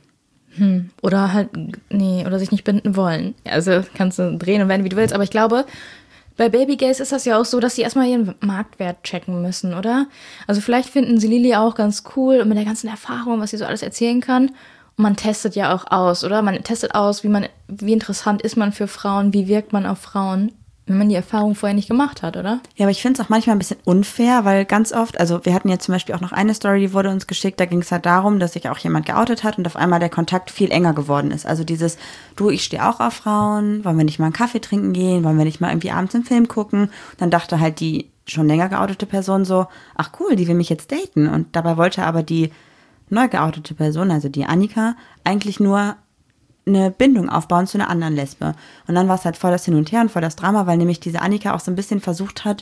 Oder halt, nee, oder sich nicht binden wollen. Also kannst du drehen und wenden, wie du willst. Aber ich glaube, bei Babygays ist das ja auch so, dass sie erstmal ihren Marktwert checken müssen, oder? Also vielleicht finden sie Lilly auch ganz cool und mit der ganzen Erfahrung, was sie so alles erzählen kann. Und man testet ja auch aus, oder? Man testet aus, wie man, wie interessant ist man für Frauen, wie wirkt man auf Frauen, wenn man die Erfahrung vorher nicht gemacht hat, oder? Ja, aber ich finde es auch manchmal ein bisschen unfair, weil ganz oft, also wir hatten ja zum Beispiel auch noch eine Story, die wurde uns geschickt, da ging es halt darum, dass sich auch jemand geoutet hat und auf einmal der Kontakt viel enger geworden ist. Also dieses, du, ich stehe auch auf Frauen, wollen wir nicht mal einen Kaffee trinken gehen, wollen wir nicht mal irgendwie abends einen Film gucken? Und dann dachte halt die schon länger geoutete Person so, ach cool, die will mich jetzt daten. Und dabei wollte aber die neu geoutete Person, also die Annika, eigentlich nur eine Bindung aufbauen zu einer anderen Lesbe. Und dann war es halt voll das Hin und Her und voll das Drama, weil nämlich diese Annika auch so ein bisschen versucht hat,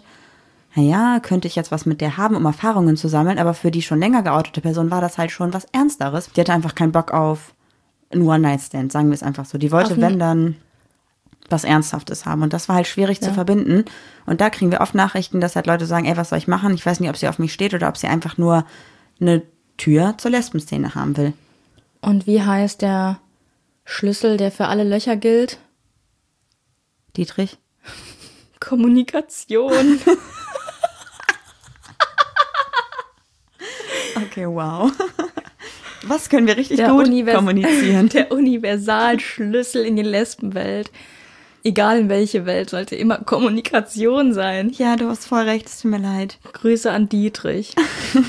naja, könnte ich jetzt was mit der haben, um Erfahrungen zu sammeln, aber für die schon länger geoutete Person war das halt schon was Ernsteres. Die hatte einfach keinen Bock auf einen One-Night-Stand, sagen wir es einfach so. Die wollte, Auf ein- wenn dann, was Ernsthaftes haben. Und das war halt schwierig zu verbinden. Und da kriegen wir oft Nachrichten, dass halt Leute sagen, ey, was soll ich machen? Ich weiß nicht, ob sie auf mich steht oder ob sie einfach nur eine Tür zur Lesbenszene haben will. Und wie heißt der Schlüssel, der für alle Löcher gilt? Dietrich? Kommunikation. Okay, wow. Was können wir richtig Der gut Univers- kommunizieren? Der Universalschlüssel in die Lesbenwelt. Egal in welche Welt, sollte immer Kommunikation sein. Ja, du hast voll recht, es tut mir leid. Grüße an Dietrich.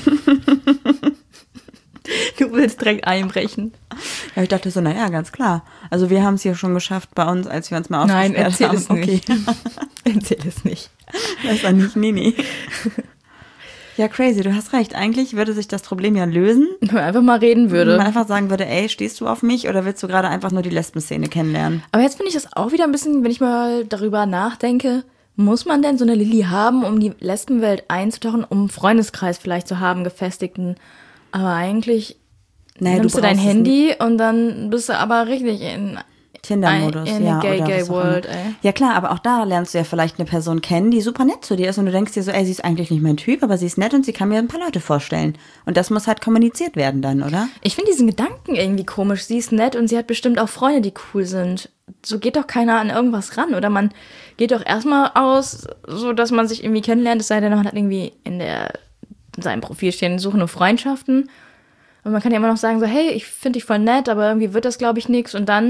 Du willst direkt einbrechen. Ja, ich dachte so, naja, ganz klar. Also wir haben es hier schon geschafft bei uns, als wir uns mal Nein, aufgesperrt erzähl haben. es nicht. Okay, Erzähl es nicht. das war nicht, nee, nee. Ja, crazy, du hast recht. Eigentlich würde sich das Problem ja lösen, Wenn man einfach mal reden wenn man würde. einfach sagen würde, ey, stehst du auf mich oder willst du gerade einfach nur die Lesbenszene kennenlernen? Aber jetzt finde ich das auch wieder ein bisschen, wenn ich mal darüber nachdenke, muss man denn so eine Lilly haben, um die Lesbenwelt einzutauchen, um einen Freundeskreis vielleicht zu haben, gefestigten? Aber eigentlich Naja, nimmst du, brauchst dein es Handy und dann bist du aber richtig in Tinder-Modus, in ja. der oder was Gay-Gay auch immer. World, ey. Ja klar, aber auch da lernst du ja vielleicht eine Person kennen, die super nett zu dir ist und du denkst dir so, ey, sie ist eigentlich nicht mein Typ, aber sie ist nett und sie kann mir ein paar Leute vorstellen. Und das muss halt kommuniziert werden dann, oder? Ich finde diesen Gedanken irgendwie komisch. Sie ist nett und sie hat bestimmt auch Freunde, die cool sind. So geht doch keiner an irgendwas ran. Oder man geht doch erstmal aus, so dass man sich irgendwie kennenlernt. Es sei denn, man hat irgendwie in, der, in seinem Profil stehen, suche nur Freundschaften. Und man kann ja immer noch sagen, so, hey, ich finde dich voll nett, aber irgendwie wird das, glaube ich, nichts. Und dann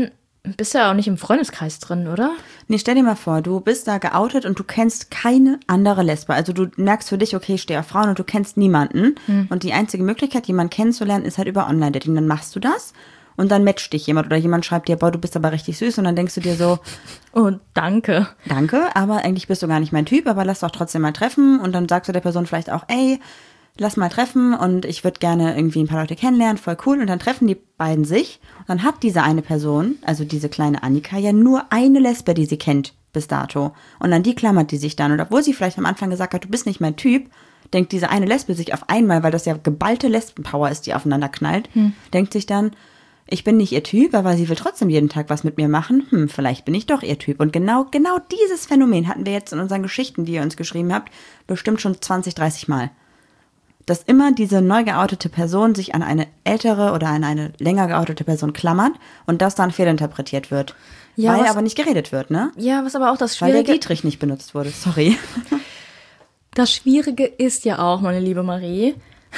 bist ja auch nicht im Freundeskreis drin, oder? Nee, stell dir mal vor, du bist da geoutet und du kennst keine andere Lesbe. Also du merkst für dich, okay, ich stehe auf Frauen und du kennst niemanden. Hm. Und die einzige Möglichkeit, jemanden kennenzulernen, ist halt über Online-Dating. Dann machst du das und dann matcht dich jemand oder jemand schreibt dir, boah, du bist aber richtig süß. Und dann denkst du dir so, oh, danke. Danke, aber eigentlich bist du gar nicht mein Typ, aber lass doch trotzdem mal treffen. Und dann sagst du der Person vielleicht auch, ey, lass mal treffen und ich würde gerne irgendwie ein paar Leute kennenlernen, voll cool. Und dann treffen die beiden sich und dann hat diese eine Person, also diese kleine Annika, ja nur eine Lesbe, die sie kennt bis dato. Und an die klammert die sich dann. Und obwohl sie vielleicht am Anfang gesagt hat, du bist nicht mein Typ, denkt diese eine Lesbe sich auf einmal, weil das ja geballte Lesbenpower ist, die aufeinander knallt, hm. denkt sich dann, ich bin nicht ihr Typ, aber sie will trotzdem jeden Tag was mit mir machen. Hm, vielleicht bin ich doch ihr Typ. Und genau, genau dieses Phänomen hatten wir jetzt in unseren Geschichten, die ihr uns geschrieben habt, bestimmt schon zwanzig, dreißig Mal. Dass immer diese neu geoutete Person sich an eine ältere oder an eine länger geoutete Person klammert und das dann fehlinterpretiert wird. Ja, weil was, aber nicht geredet wird, ne? Ja, was aber auch das Schwierige... Weil der Dietrich nicht benutzt wurde, sorry. Das Schwierige ist ja auch, meine liebe Marie...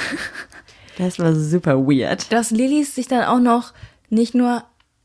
Das war super weird. Dass Lillys sich dann auch noch nicht nur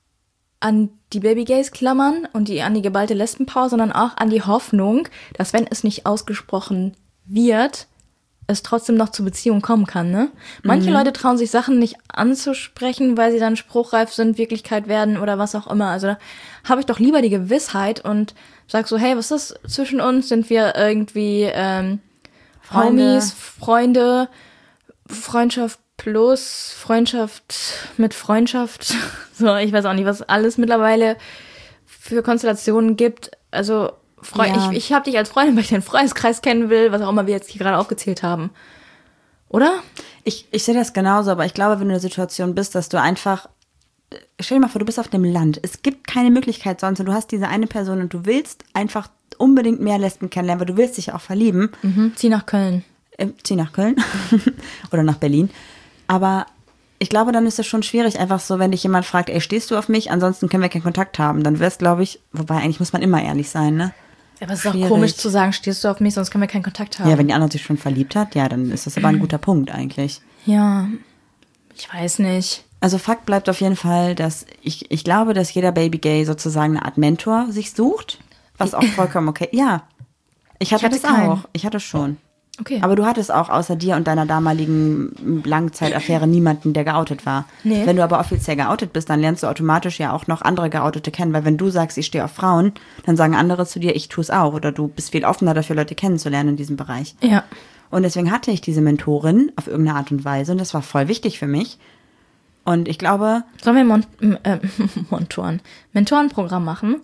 an die Babygays klammern und die an die geballte Lesbenpower, sondern auch an die Hoffnung, dass wenn es nicht ausgesprochen wird, es trotzdem noch zur Beziehung kommen kann, ne? Manche mhm. Leute trauen sich Sachen nicht anzusprechen, weil sie dann spruchreif sind, Wirklichkeit werden oder was auch immer. Also da habe ich doch lieber die Gewissheit und sag so, hey, was ist das zwischen uns? Sind wir irgendwie ähm, Freunde. Homies, Freunde, Freundschaft plus Freundschaft mit Freundschaft? So, ich weiß auch nicht, was alles mittlerweile für Konstellationen gibt. Also Freu- ja. Ich, ich habe dich als Freundin, weil ich deinen Freundeskreis kennen will, was auch immer wir jetzt hier gerade aufgezählt haben. Oder? Ich, ich sehe das genauso, aber ich glaube, wenn du in der Situation bist, dass du einfach, stell dir mal vor, du bist auf dem Land. Es gibt keine Möglichkeit sonst und du hast diese eine Person und du willst einfach unbedingt mehr Lesben kennenlernen, weil du willst dich auch verlieben. Mhm. Zieh nach Köln. Äh, zieh nach Köln oder nach Berlin. Aber ich glaube, dann ist es schon schwierig, einfach so, wenn dich jemand fragt, ey, stehst du auf mich? Ansonsten können wir keinen Kontakt haben. Dann wär's, glaube ich, wobei eigentlich muss man immer ehrlich sein, ne? Aber es ist auch komisch zu sagen, stehst du auf mich, sonst können wir keinen Kontakt haben. Ja, wenn die andere sich schon verliebt hat, ja, dann ist das aber ein guter Punkt eigentlich. Ja, ich weiß nicht. Also Fakt bleibt auf jeden Fall, dass ich, ich glaube, dass jeder Babygay sozusagen eine Art Mentor sich sucht, was auch vollkommen okay, ja. Ich hatte, ich hatte das keinen. auch, ich hatte schon. Okay. Aber du hattest auch außer dir und deiner damaligen Langzeitaffäre niemanden, der geoutet war. Nee. Wenn du aber offiziell geoutet bist, dann lernst du automatisch ja auch noch andere Geoutete kennen. Weil wenn du sagst, ich stehe auf Frauen, dann sagen andere zu dir, ich tue es auch. Oder du bist viel offener dafür, Leute kennenzulernen in diesem Bereich. Ja. Und deswegen hatte ich diese Mentorin auf irgendeine Art und Weise. Und das war voll wichtig für mich. Und ich glaube... Sollen wir Mon- äh, Montoren, Mentorenprogramm machen?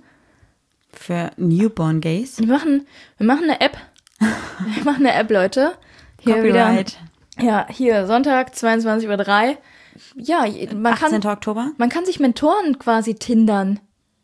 Für Newborn Gays? Wir machen, wir machen eine App... Wir machen eine App, Leute. Hier Copyright. Wieder, ja, hier, Sonntag, zweiundzwanzig Uhr drei. Ja, man achtzehnten kann, Oktober? Man kann sich Mentoren quasi tindern.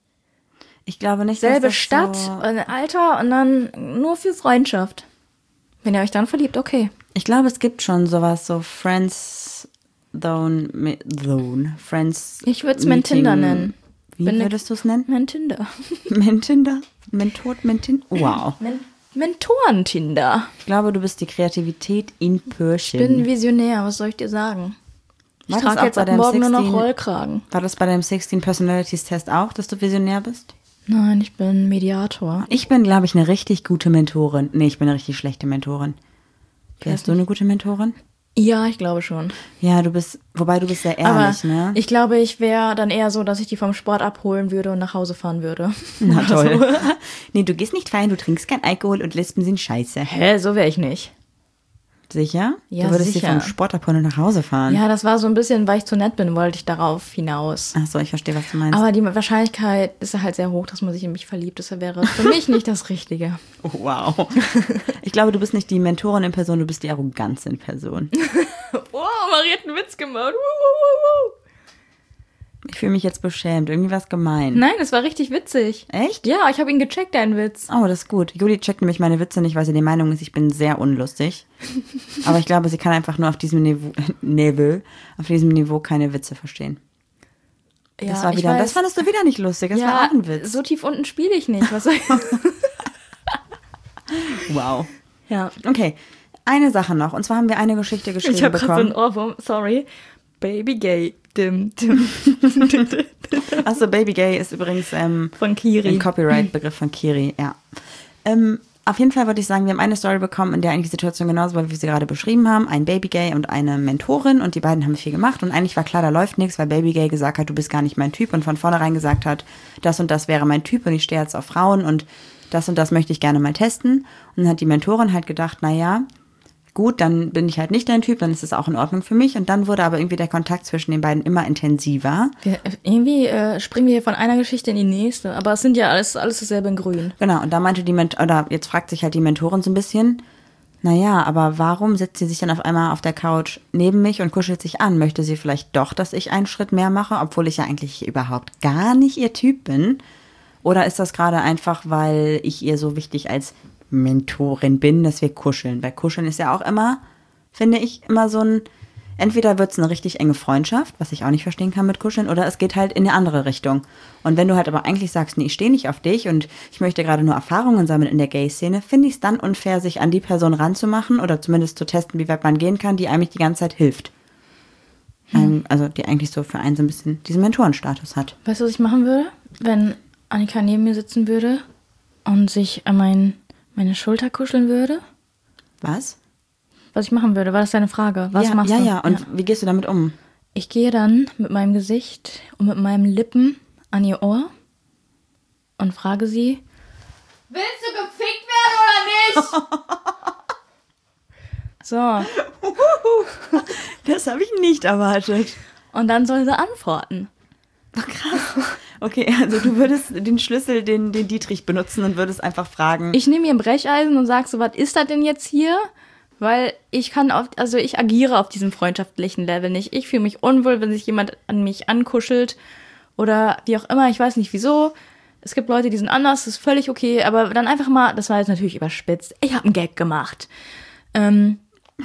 Ich glaube nicht, Selbe dass das Stadt, so Alter und dann nur für Freundschaft. Wenn ihr euch dann verliebt, okay. Ich glaube, es gibt schon sowas, so Friends Zone, Zone Friends Ich würde es Mentinder nennen. Wie Bin würdest du es nennen? Mentinder. Mentinder? Mentor, Mentin? Wow. Men- Mentoren-Tinder. Ich glaube, du bist die Kreativität in Person. Ich bin Visionär, was soll ich dir sagen? Ich War das trage auch jetzt bei ab deinem morgen nur noch sechzehn Rollkragen. War das bei deinem sechzehn Personalities Test auch, dass du Visionär bist? Nein, ich bin Mediator. Ich bin, glaube ich, eine richtig gute Mentorin. Nee, ich bin eine richtig schlechte Mentorin. Wärst du eine gute Mentorin? Ja, ich glaube schon. Ja, du bist, wobei du bist sehr ehrlich, Aber ne? ich glaube, ich wäre dann eher so, dass ich die vom Sport abholen würde und nach Hause fahren würde. Na toll. So. Nee, du gehst nicht feiern, du trinkst kein Alkohol und Lesben sind scheiße. Hä, so wäre ich nicht. Sicher? Ja, du würdest sicher. sie vom Sport abholen und nach Hause fahren. Ja, das war so ein bisschen, weil ich zu nett bin, wollte ich darauf hinaus. Ach so, ich verstehe, was du meinst. Aber die Wahrscheinlichkeit ist halt sehr hoch, dass man sich in mich verliebt. Das wäre für mich nicht das Richtige. Oh, wow. Ich glaube, du bist nicht die Mentorin in Person, du bist die Arroganz in Person. Oh, Marie hat einen Witz gemacht. Ich fühle mich jetzt beschämt. Irgendwie war es gemein. Nein, es war richtig witzig. Echt? Ja, ich habe ihn gecheckt, deinen Witz. Oh, das ist gut. Juli checkt nämlich meine Witze nicht, weil sie der Meinung ist, ich bin sehr unlustig. Aber ich glaube, sie kann einfach nur auf diesem Niveau, Niveau, auf diesem Niveau keine Witze verstehen. Ja, das war ich wieder, weiß. das fandest du wieder nicht lustig. Das ja, war auch ein Witz. So tief unten spiele ich nicht. Was soll ich? Wow. Ja. Okay, eine Sache noch. Und zwar haben wir eine Geschichte geschrieben Ich habe gerade so bekommen. einen Ohrwurm. Sorry. Baby gay. Dim, dim. Achso, Baby Gay ist übrigens ähm, Von Kiri. ein Copyright-Begriff von Kiri, ja. Ähm, auf jeden Fall würde ich sagen, wir haben eine Story bekommen, in der eigentlich die Situation genauso war, wie wir sie gerade beschrieben haben. Ein Baby Gay und eine Mentorin und die beiden haben viel gemacht und eigentlich war klar, da läuft nichts, weil Baby Gay gesagt hat, du bist gar nicht mein Typ und von vornherein gesagt hat, das und das wäre mein Typ und ich stehe jetzt auf Frauen und das und das möchte ich gerne mal testen. Und dann hat die Mentorin halt gedacht, naja, gut, dann bin ich halt nicht dein Typ, dann ist es auch in Ordnung für mich. Und dann wurde aber irgendwie der Kontakt zwischen den beiden immer intensiver. Wir, irgendwie äh, springen wir hier von einer Geschichte in die nächste, aber es sind ja alles, alles dasselbe in Grün. Genau, und da meinte die Mentorin, oder jetzt fragt sich halt die Mentorin so ein bisschen, naja, aber warum setzt sie sich dann auf einmal auf der Couch neben mich und kuschelt sich an? Möchte sie vielleicht doch, dass ich einen Schritt mehr mache, obwohl ich ja eigentlich überhaupt gar nicht ihr Typ bin? Oder ist das gerade einfach, weil ich ihr so wichtig als Mentorin bin, dass wir kuscheln? Weil kuscheln ist ja auch immer, finde ich, immer so ein, entweder wird es eine richtig enge Freundschaft, was ich auch nicht verstehen kann mit Kuscheln, oder es geht halt in eine andere Richtung. Und wenn du halt aber eigentlich sagst, nee, ich stehe nicht auf dich und ich möchte gerade nur Erfahrungen sammeln in der Gay-Szene, finde ich es dann unfair, sich an die Person ranzumachen oder zumindest zu testen, wie weit man gehen kann, die eigentlich die ganze Zeit hilft. Hm. Ähm, also die eigentlich so für einen so ein bisschen diesen Mentorenstatus hat. Weißt du, was ich machen würde? Wenn Annika neben mir sitzen würde und sich an mein, meine Schulter kuscheln würde? Was? Was ich machen würde, war das deine Frage? Was ja, machst ja, du? Ja, ja. Und wie gehst du damit um? Ich gehe dann mit meinem Gesicht und mit meinen Lippen an ihr Ohr und frage sie: Willst du gefickt werden oder nicht? So. Das habe ich nicht erwartet. Und dann soll sie antworten. Oh, krass. Okay, also du würdest den Schlüssel, den, den Dietrich benutzen und würdest einfach fragen. Ich nehme ihr ein Brecheisen und sage so, was ist das denn jetzt hier? Weil ich kann auf, also ich agiere auf diesem freundschaftlichen Level nicht. Ich fühle mich unwohl, wenn sich jemand an mich ankuschelt oder wie auch immer, ich weiß nicht wieso. Es gibt Leute, die sind anders, das ist völlig okay, aber dann einfach mal, das war jetzt natürlich überspitzt, ich habe einen Gag gemacht. Ähm,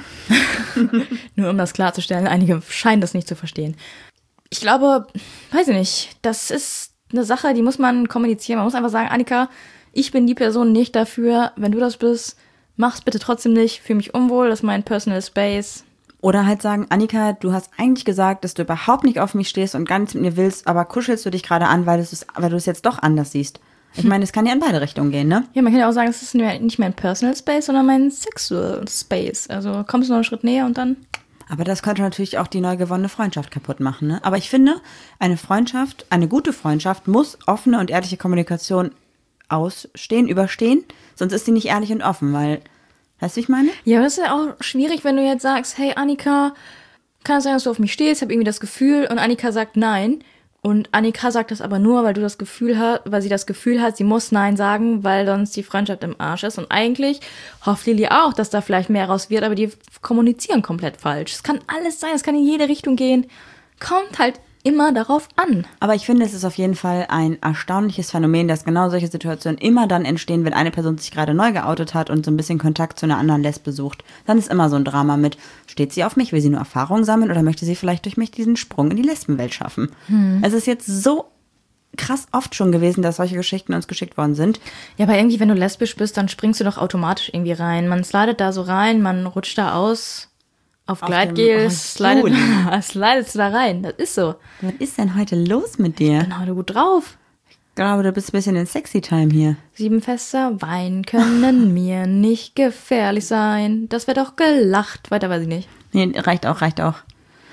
nur um das klarzustellen, einige scheinen das nicht zu verstehen. Ich glaube, weiß ich nicht, das ist eine Sache, die muss man kommunizieren. Man muss einfach sagen, Annika, ich bin die Person nicht dafür, wenn du das bist, mach's bitte trotzdem nicht, fühle mich unwohl, das ist mein Personal Space. Oder halt sagen, Annika, du hast eigentlich gesagt, dass du überhaupt nicht auf mich stehst und gar nichts mit mir willst, aber kuschelst du dich gerade an, weil, weil du es jetzt doch anders siehst. Ich meine, es kann ja in beide Richtungen gehen, ne? Ja, man kann ja auch sagen, es ist nicht mein Personal Space, sondern mein Sexual Space. Also kommst du noch einen Schritt näher und dann... Aber das könnte natürlich auch die neu gewonnene Freundschaft kaputt machen, ne? Aber ich finde, eine Freundschaft, eine gute Freundschaft muss offene und ehrliche Kommunikation ausstehen, überstehen. Sonst ist sie nicht ehrlich und offen, weil, weißt du, wie ich meine? Ja, das ist ja auch schwierig, wenn du jetzt sagst, hey Annika, kann es sein, dass du auf mich stehst? Ich habe irgendwie das Gefühl. Und Annika sagt nein. Und Annika sagt das aber nur, weil du das Gefühl hast, weil sie das Gefühl hat, sie muss Nein sagen, weil sonst die Freundschaft im Arsch ist. Und eigentlich hofft Lili auch, dass da vielleicht mehr raus wird, aber die kommunizieren komplett falsch. Es kann alles sein, es kann in jede Richtung gehen. Kommt halt immer darauf an. Aber ich finde, es ist auf jeden Fall ein erstaunliches Phänomen, dass genau solche Situationen immer dann entstehen, wenn eine Person sich gerade neu geoutet hat und so ein bisschen Kontakt zu einer anderen Lesbe sucht. Dann ist immer so ein Drama mit, steht sie auf mich, will sie nur Erfahrung sammeln oder möchte sie vielleicht durch mich diesen Sprung in die Lesbenwelt schaffen? Hm. Es ist jetzt so krass oft schon gewesen, dass solche Geschichten uns geschickt worden sind. Ja, aber irgendwie, wenn du lesbisch bist, dann springst du doch automatisch irgendwie rein. Man slidet da so rein, man rutscht da aus. Auf, auf Gleitgel slidet, slidest du da rein. Das ist so. Was ist denn heute los mit dir? Ich bin heute gut drauf. Ich glaube, du bist ein bisschen in Sexy-Time hier. Sieben Fässer Wein können mir nicht gefährlich sein. Das wäre doch gelacht. Weiter weiß ich nicht. Nee, reicht auch, reicht auch.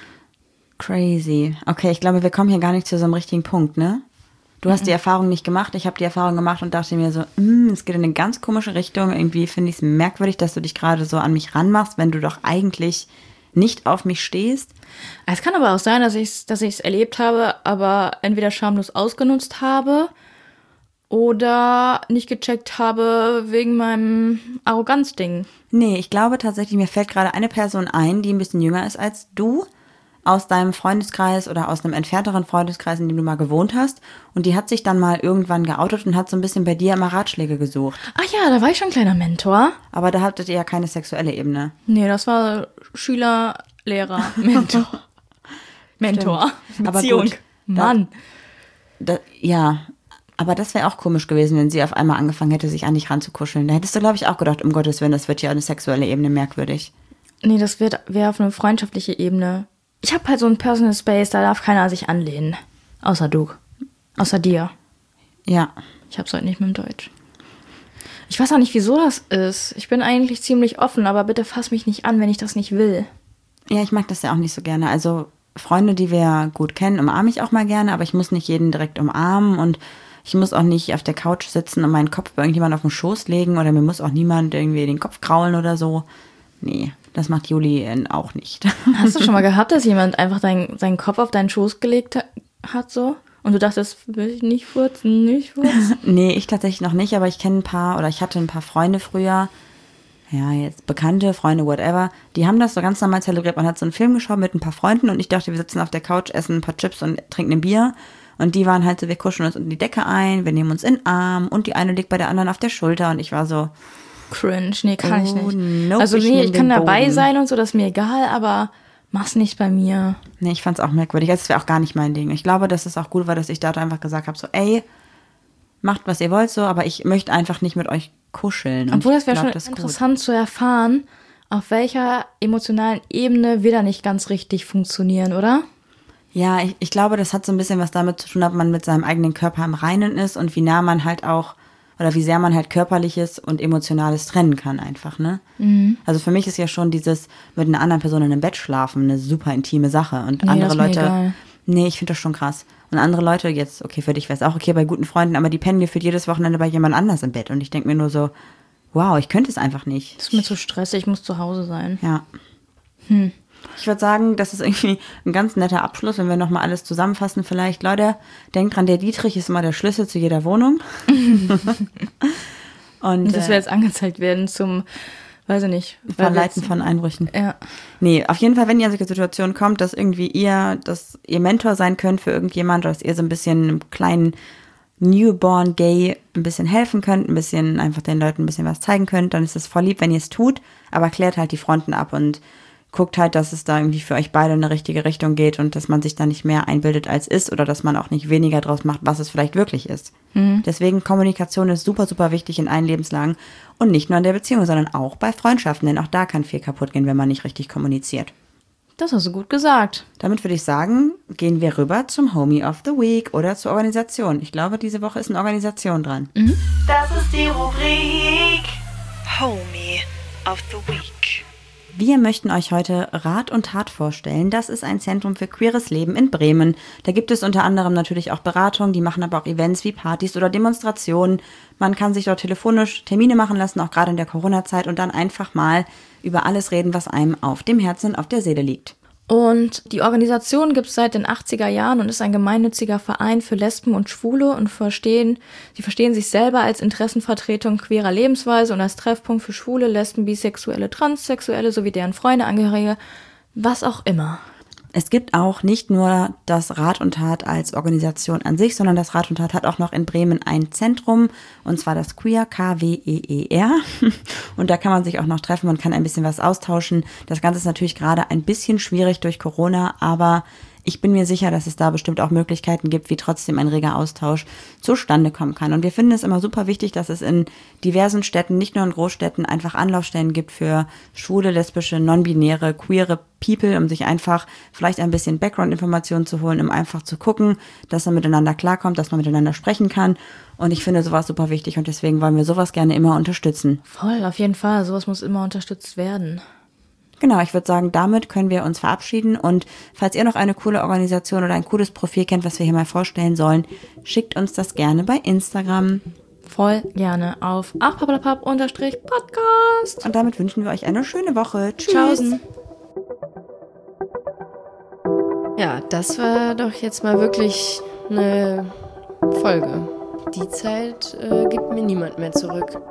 Crazy. Okay, ich glaube, wir kommen hier gar nicht zu so einem richtigen Punkt, ne? Du hast mhm. die Erfahrung nicht gemacht, ich habe die Erfahrung gemacht und dachte mir so, es geht in eine ganz komische Richtung. Irgendwie finde ich es merkwürdig, dass du dich gerade so an mich ranmachst, wenn du doch eigentlich nicht auf mich stehst. Es kann aber auch sein, dass ich es dass ich's erlebt habe, aber entweder schamlos ausgenutzt habe oder nicht gecheckt habe wegen meinem Arroganzding. Nee, ich glaube tatsächlich, mir fällt gerade eine Person ein, die ein bisschen jünger ist als du, aus deinem Freundeskreis oder aus einem entfernteren Freundeskreis, in dem du mal gewohnt hast. Und die hat sich dann mal irgendwann geoutet und hat so ein bisschen bei dir immer Ratschläge gesucht. Ach ja, da war ich schon ein kleiner Mentor. Aber da hattet ihr ja keine sexuelle Ebene. Nee, das war Schüler, Lehrer, Mentor. Mentor, Stimmt. Beziehung. Aber gut, Mann. Da, da, ja, aber das wäre auch komisch gewesen, wenn sie auf einmal angefangen hätte, sich an dich ranzukuscheln. Da hättest du, glaube ich, auch gedacht, um Gottes Willen, das wird ja eine sexuelle Ebene merkwürdig. Nee, das wäre auf eine freundschaftliche Ebene. Ich habe halt so einen Personal Space, da darf keiner sich anlehnen. Außer du. Außer dir. Ja. Ich hab's heute nicht mit dem Deutsch. Ich weiß auch nicht, wieso das ist. Ich bin eigentlich ziemlich offen, aber bitte fass mich nicht an, wenn ich das nicht will. Ja, ich mag das ja auch nicht so gerne. Also Freunde, die wir gut kennen, umarme ich auch mal gerne, aber ich muss nicht jeden direkt umarmen und ich muss auch nicht auf der Couch sitzen und meinen Kopf bei irgendjemand auf den Schoß legen oder mir muss auch niemand irgendwie den Kopf kraulen oder so. Nee, das macht Juli auch nicht. Hast du schon mal gehabt, dass jemand einfach dein, seinen Kopf auf deinen Schoß gelegt hat so? Und du dachtest, will ich nicht furzen, nicht furzen? Nee, ich tatsächlich noch nicht, aber ich kenne ein paar, oder ich hatte ein paar Freunde früher, ja, jetzt Bekannte, Freunde, whatever, die haben das so ganz normal zelebriert. Man hat so einen Film geschaut mit ein paar Freunden und ich dachte, wir sitzen auf der Couch, essen ein paar Chips und trinken ein Bier. Und die waren halt so, wir kuscheln uns in die Decke ein, wir nehmen uns in den Arm und die eine liegt bei der anderen auf der Schulter und ich war so... Cringe, nee, kann oh, ich nicht. Nope, also ich nee, ich kann dabei Boden. sein und so, das ist mir egal, aber mach's nicht bei mir. Nee, ich fand's auch merkwürdig. Das wäre auch gar nicht mein Ding. Ich glaube, dass es auch gut war, dass ich da einfach gesagt habe, so, ey, macht, was ihr wollt so, aber ich möchte einfach nicht mit euch kuscheln. Und obwohl, das wäre schon das interessant gut zu erfahren, auf welcher emotionalen Ebene wir da nicht ganz richtig funktionieren, oder? Ja, ich, ich glaube, das hat so ein bisschen was damit zu tun, ob man mit seinem eigenen Körper im Reinen ist und wie nah man halt auch, oder wie sehr man halt Körperliches und Emotionales trennen kann einfach, ne? Mhm. Also für mich ist ja schon dieses mit einer anderen Person in einem Bett schlafen eine super intime Sache. Und nee, andere das ist mir Leute, egal. Nee, ich finde das schon krass. Und andere Leute, jetzt, okay, für dich wäre es auch okay bei guten Freunden, aber die pennen gefühlt jedes Wochenende bei jemand anders im Bett. Und ich denke mir nur so, wow, ich könnte es einfach nicht. Das ist mir zu stressig, ich muss zu Hause sein. Ja. Hm. Ich würde sagen, das ist irgendwie ein ganz netter Abschluss, wenn wir nochmal alles zusammenfassen vielleicht. Leute, denkt dran, der Dietrich ist immer der Schlüssel zu jeder Wohnung. Und, Und das will jetzt angezeigt werden zum, weiß ich nicht. Verleiten von Einbrüchen. Ja. Nee, auf jeden Fall, wenn ihr in solche Situationen kommt, dass irgendwie ihr, dass ihr Mentor sein könnt für irgendjemand, oder dass ihr so ein bisschen einem kleinen Newborn Gay ein bisschen helfen könnt, ein bisschen einfach den Leuten ein bisschen was zeigen könnt, dann ist es voll lieb, wenn ihr es tut, aber klärt halt die Fronten ab und guckt halt, dass es da irgendwie für euch beide in eine richtige Richtung geht und dass man sich da nicht mehr einbildet, als ist oder dass man auch nicht weniger draus macht, was es vielleicht wirklich ist. Mhm. Deswegen Kommunikation ist super, super wichtig in allen Lebenslagen und nicht nur in der Beziehung, sondern auch bei Freundschaften, denn auch da kann viel kaputt gehen, wenn man nicht richtig kommuniziert. Das hast du gut gesagt. Damit würde ich sagen, gehen wir rüber zum Homie of the Week oder zur Organisation. Ich glaube, diese Woche ist eine Organisation dran. Mhm. Das ist die Rubrik Homie of the Week. Wir möchten euch heute Rat und Tat vorstellen. Das ist ein Zentrum für queeres Leben in Bremen. Da gibt es unter anderem natürlich auch Beratungen, die machen aber auch Events wie Partys oder Demonstrationen. Man kann sich dort telefonisch Termine machen lassen, auch gerade in der Corona-Zeit, und dann einfach mal über alles reden, was einem auf dem Herzen und auf der Seele liegt. Und die Organisation gibt es seit den achtziger Jahren und ist ein gemeinnütziger Verein für Lesben und Schwule und verstehen, sie verstehen sich selber als Interessenvertretung queerer Lebensweise und als Treffpunkt für Schwule, Lesben, Bisexuelle, Transsexuelle sowie deren Freunde, Angehörige, was auch immer. Es gibt auch nicht nur das Rat und Tat als Organisation an sich, sondern das Rat und Tat hat auch noch in Bremen ein Zentrum, und zwar das Queer, K W E E R. Und da kann man sich auch noch treffen und kann ein bisschen was austauschen. Das Ganze ist natürlich gerade ein bisschen schwierig durch Corona, aber ich bin mir sicher, dass es da bestimmt auch Möglichkeiten gibt, wie trotzdem ein reger Austausch zustande kommen kann. Und wir finden es immer super wichtig, dass es in diversen Städten, nicht nur in Großstädten, einfach Anlaufstellen gibt für schwule, lesbische, non-binäre, queere People, um sich einfach vielleicht ein bisschen Background-Informationen zu holen, um einfach zu gucken, dass man miteinander klarkommt, dass man miteinander sprechen kann. Und ich finde sowas super wichtig und deswegen wollen wir sowas gerne immer unterstützen. Voll, auf jeden Fall. Sowas muss immer unterstützt werden. Genau, ich würde sagen, damit können wir uns verabschieden, und falls ihr noch eine coole Organisation oder ein cooles Profil kennt, was wir hier mal vorstellen sollen, schickt uns das gerne bei Instagram. Voll gerne auf achpappalapapp Unterstrich Podcast. Und damit wünschen wir euch eine schöne Woche. Tschüss. Tschaußen. Ja, das war doch jetzt mal wirklich eine Folge. Die Zeit äh, gibt mir niemand mehr zurück.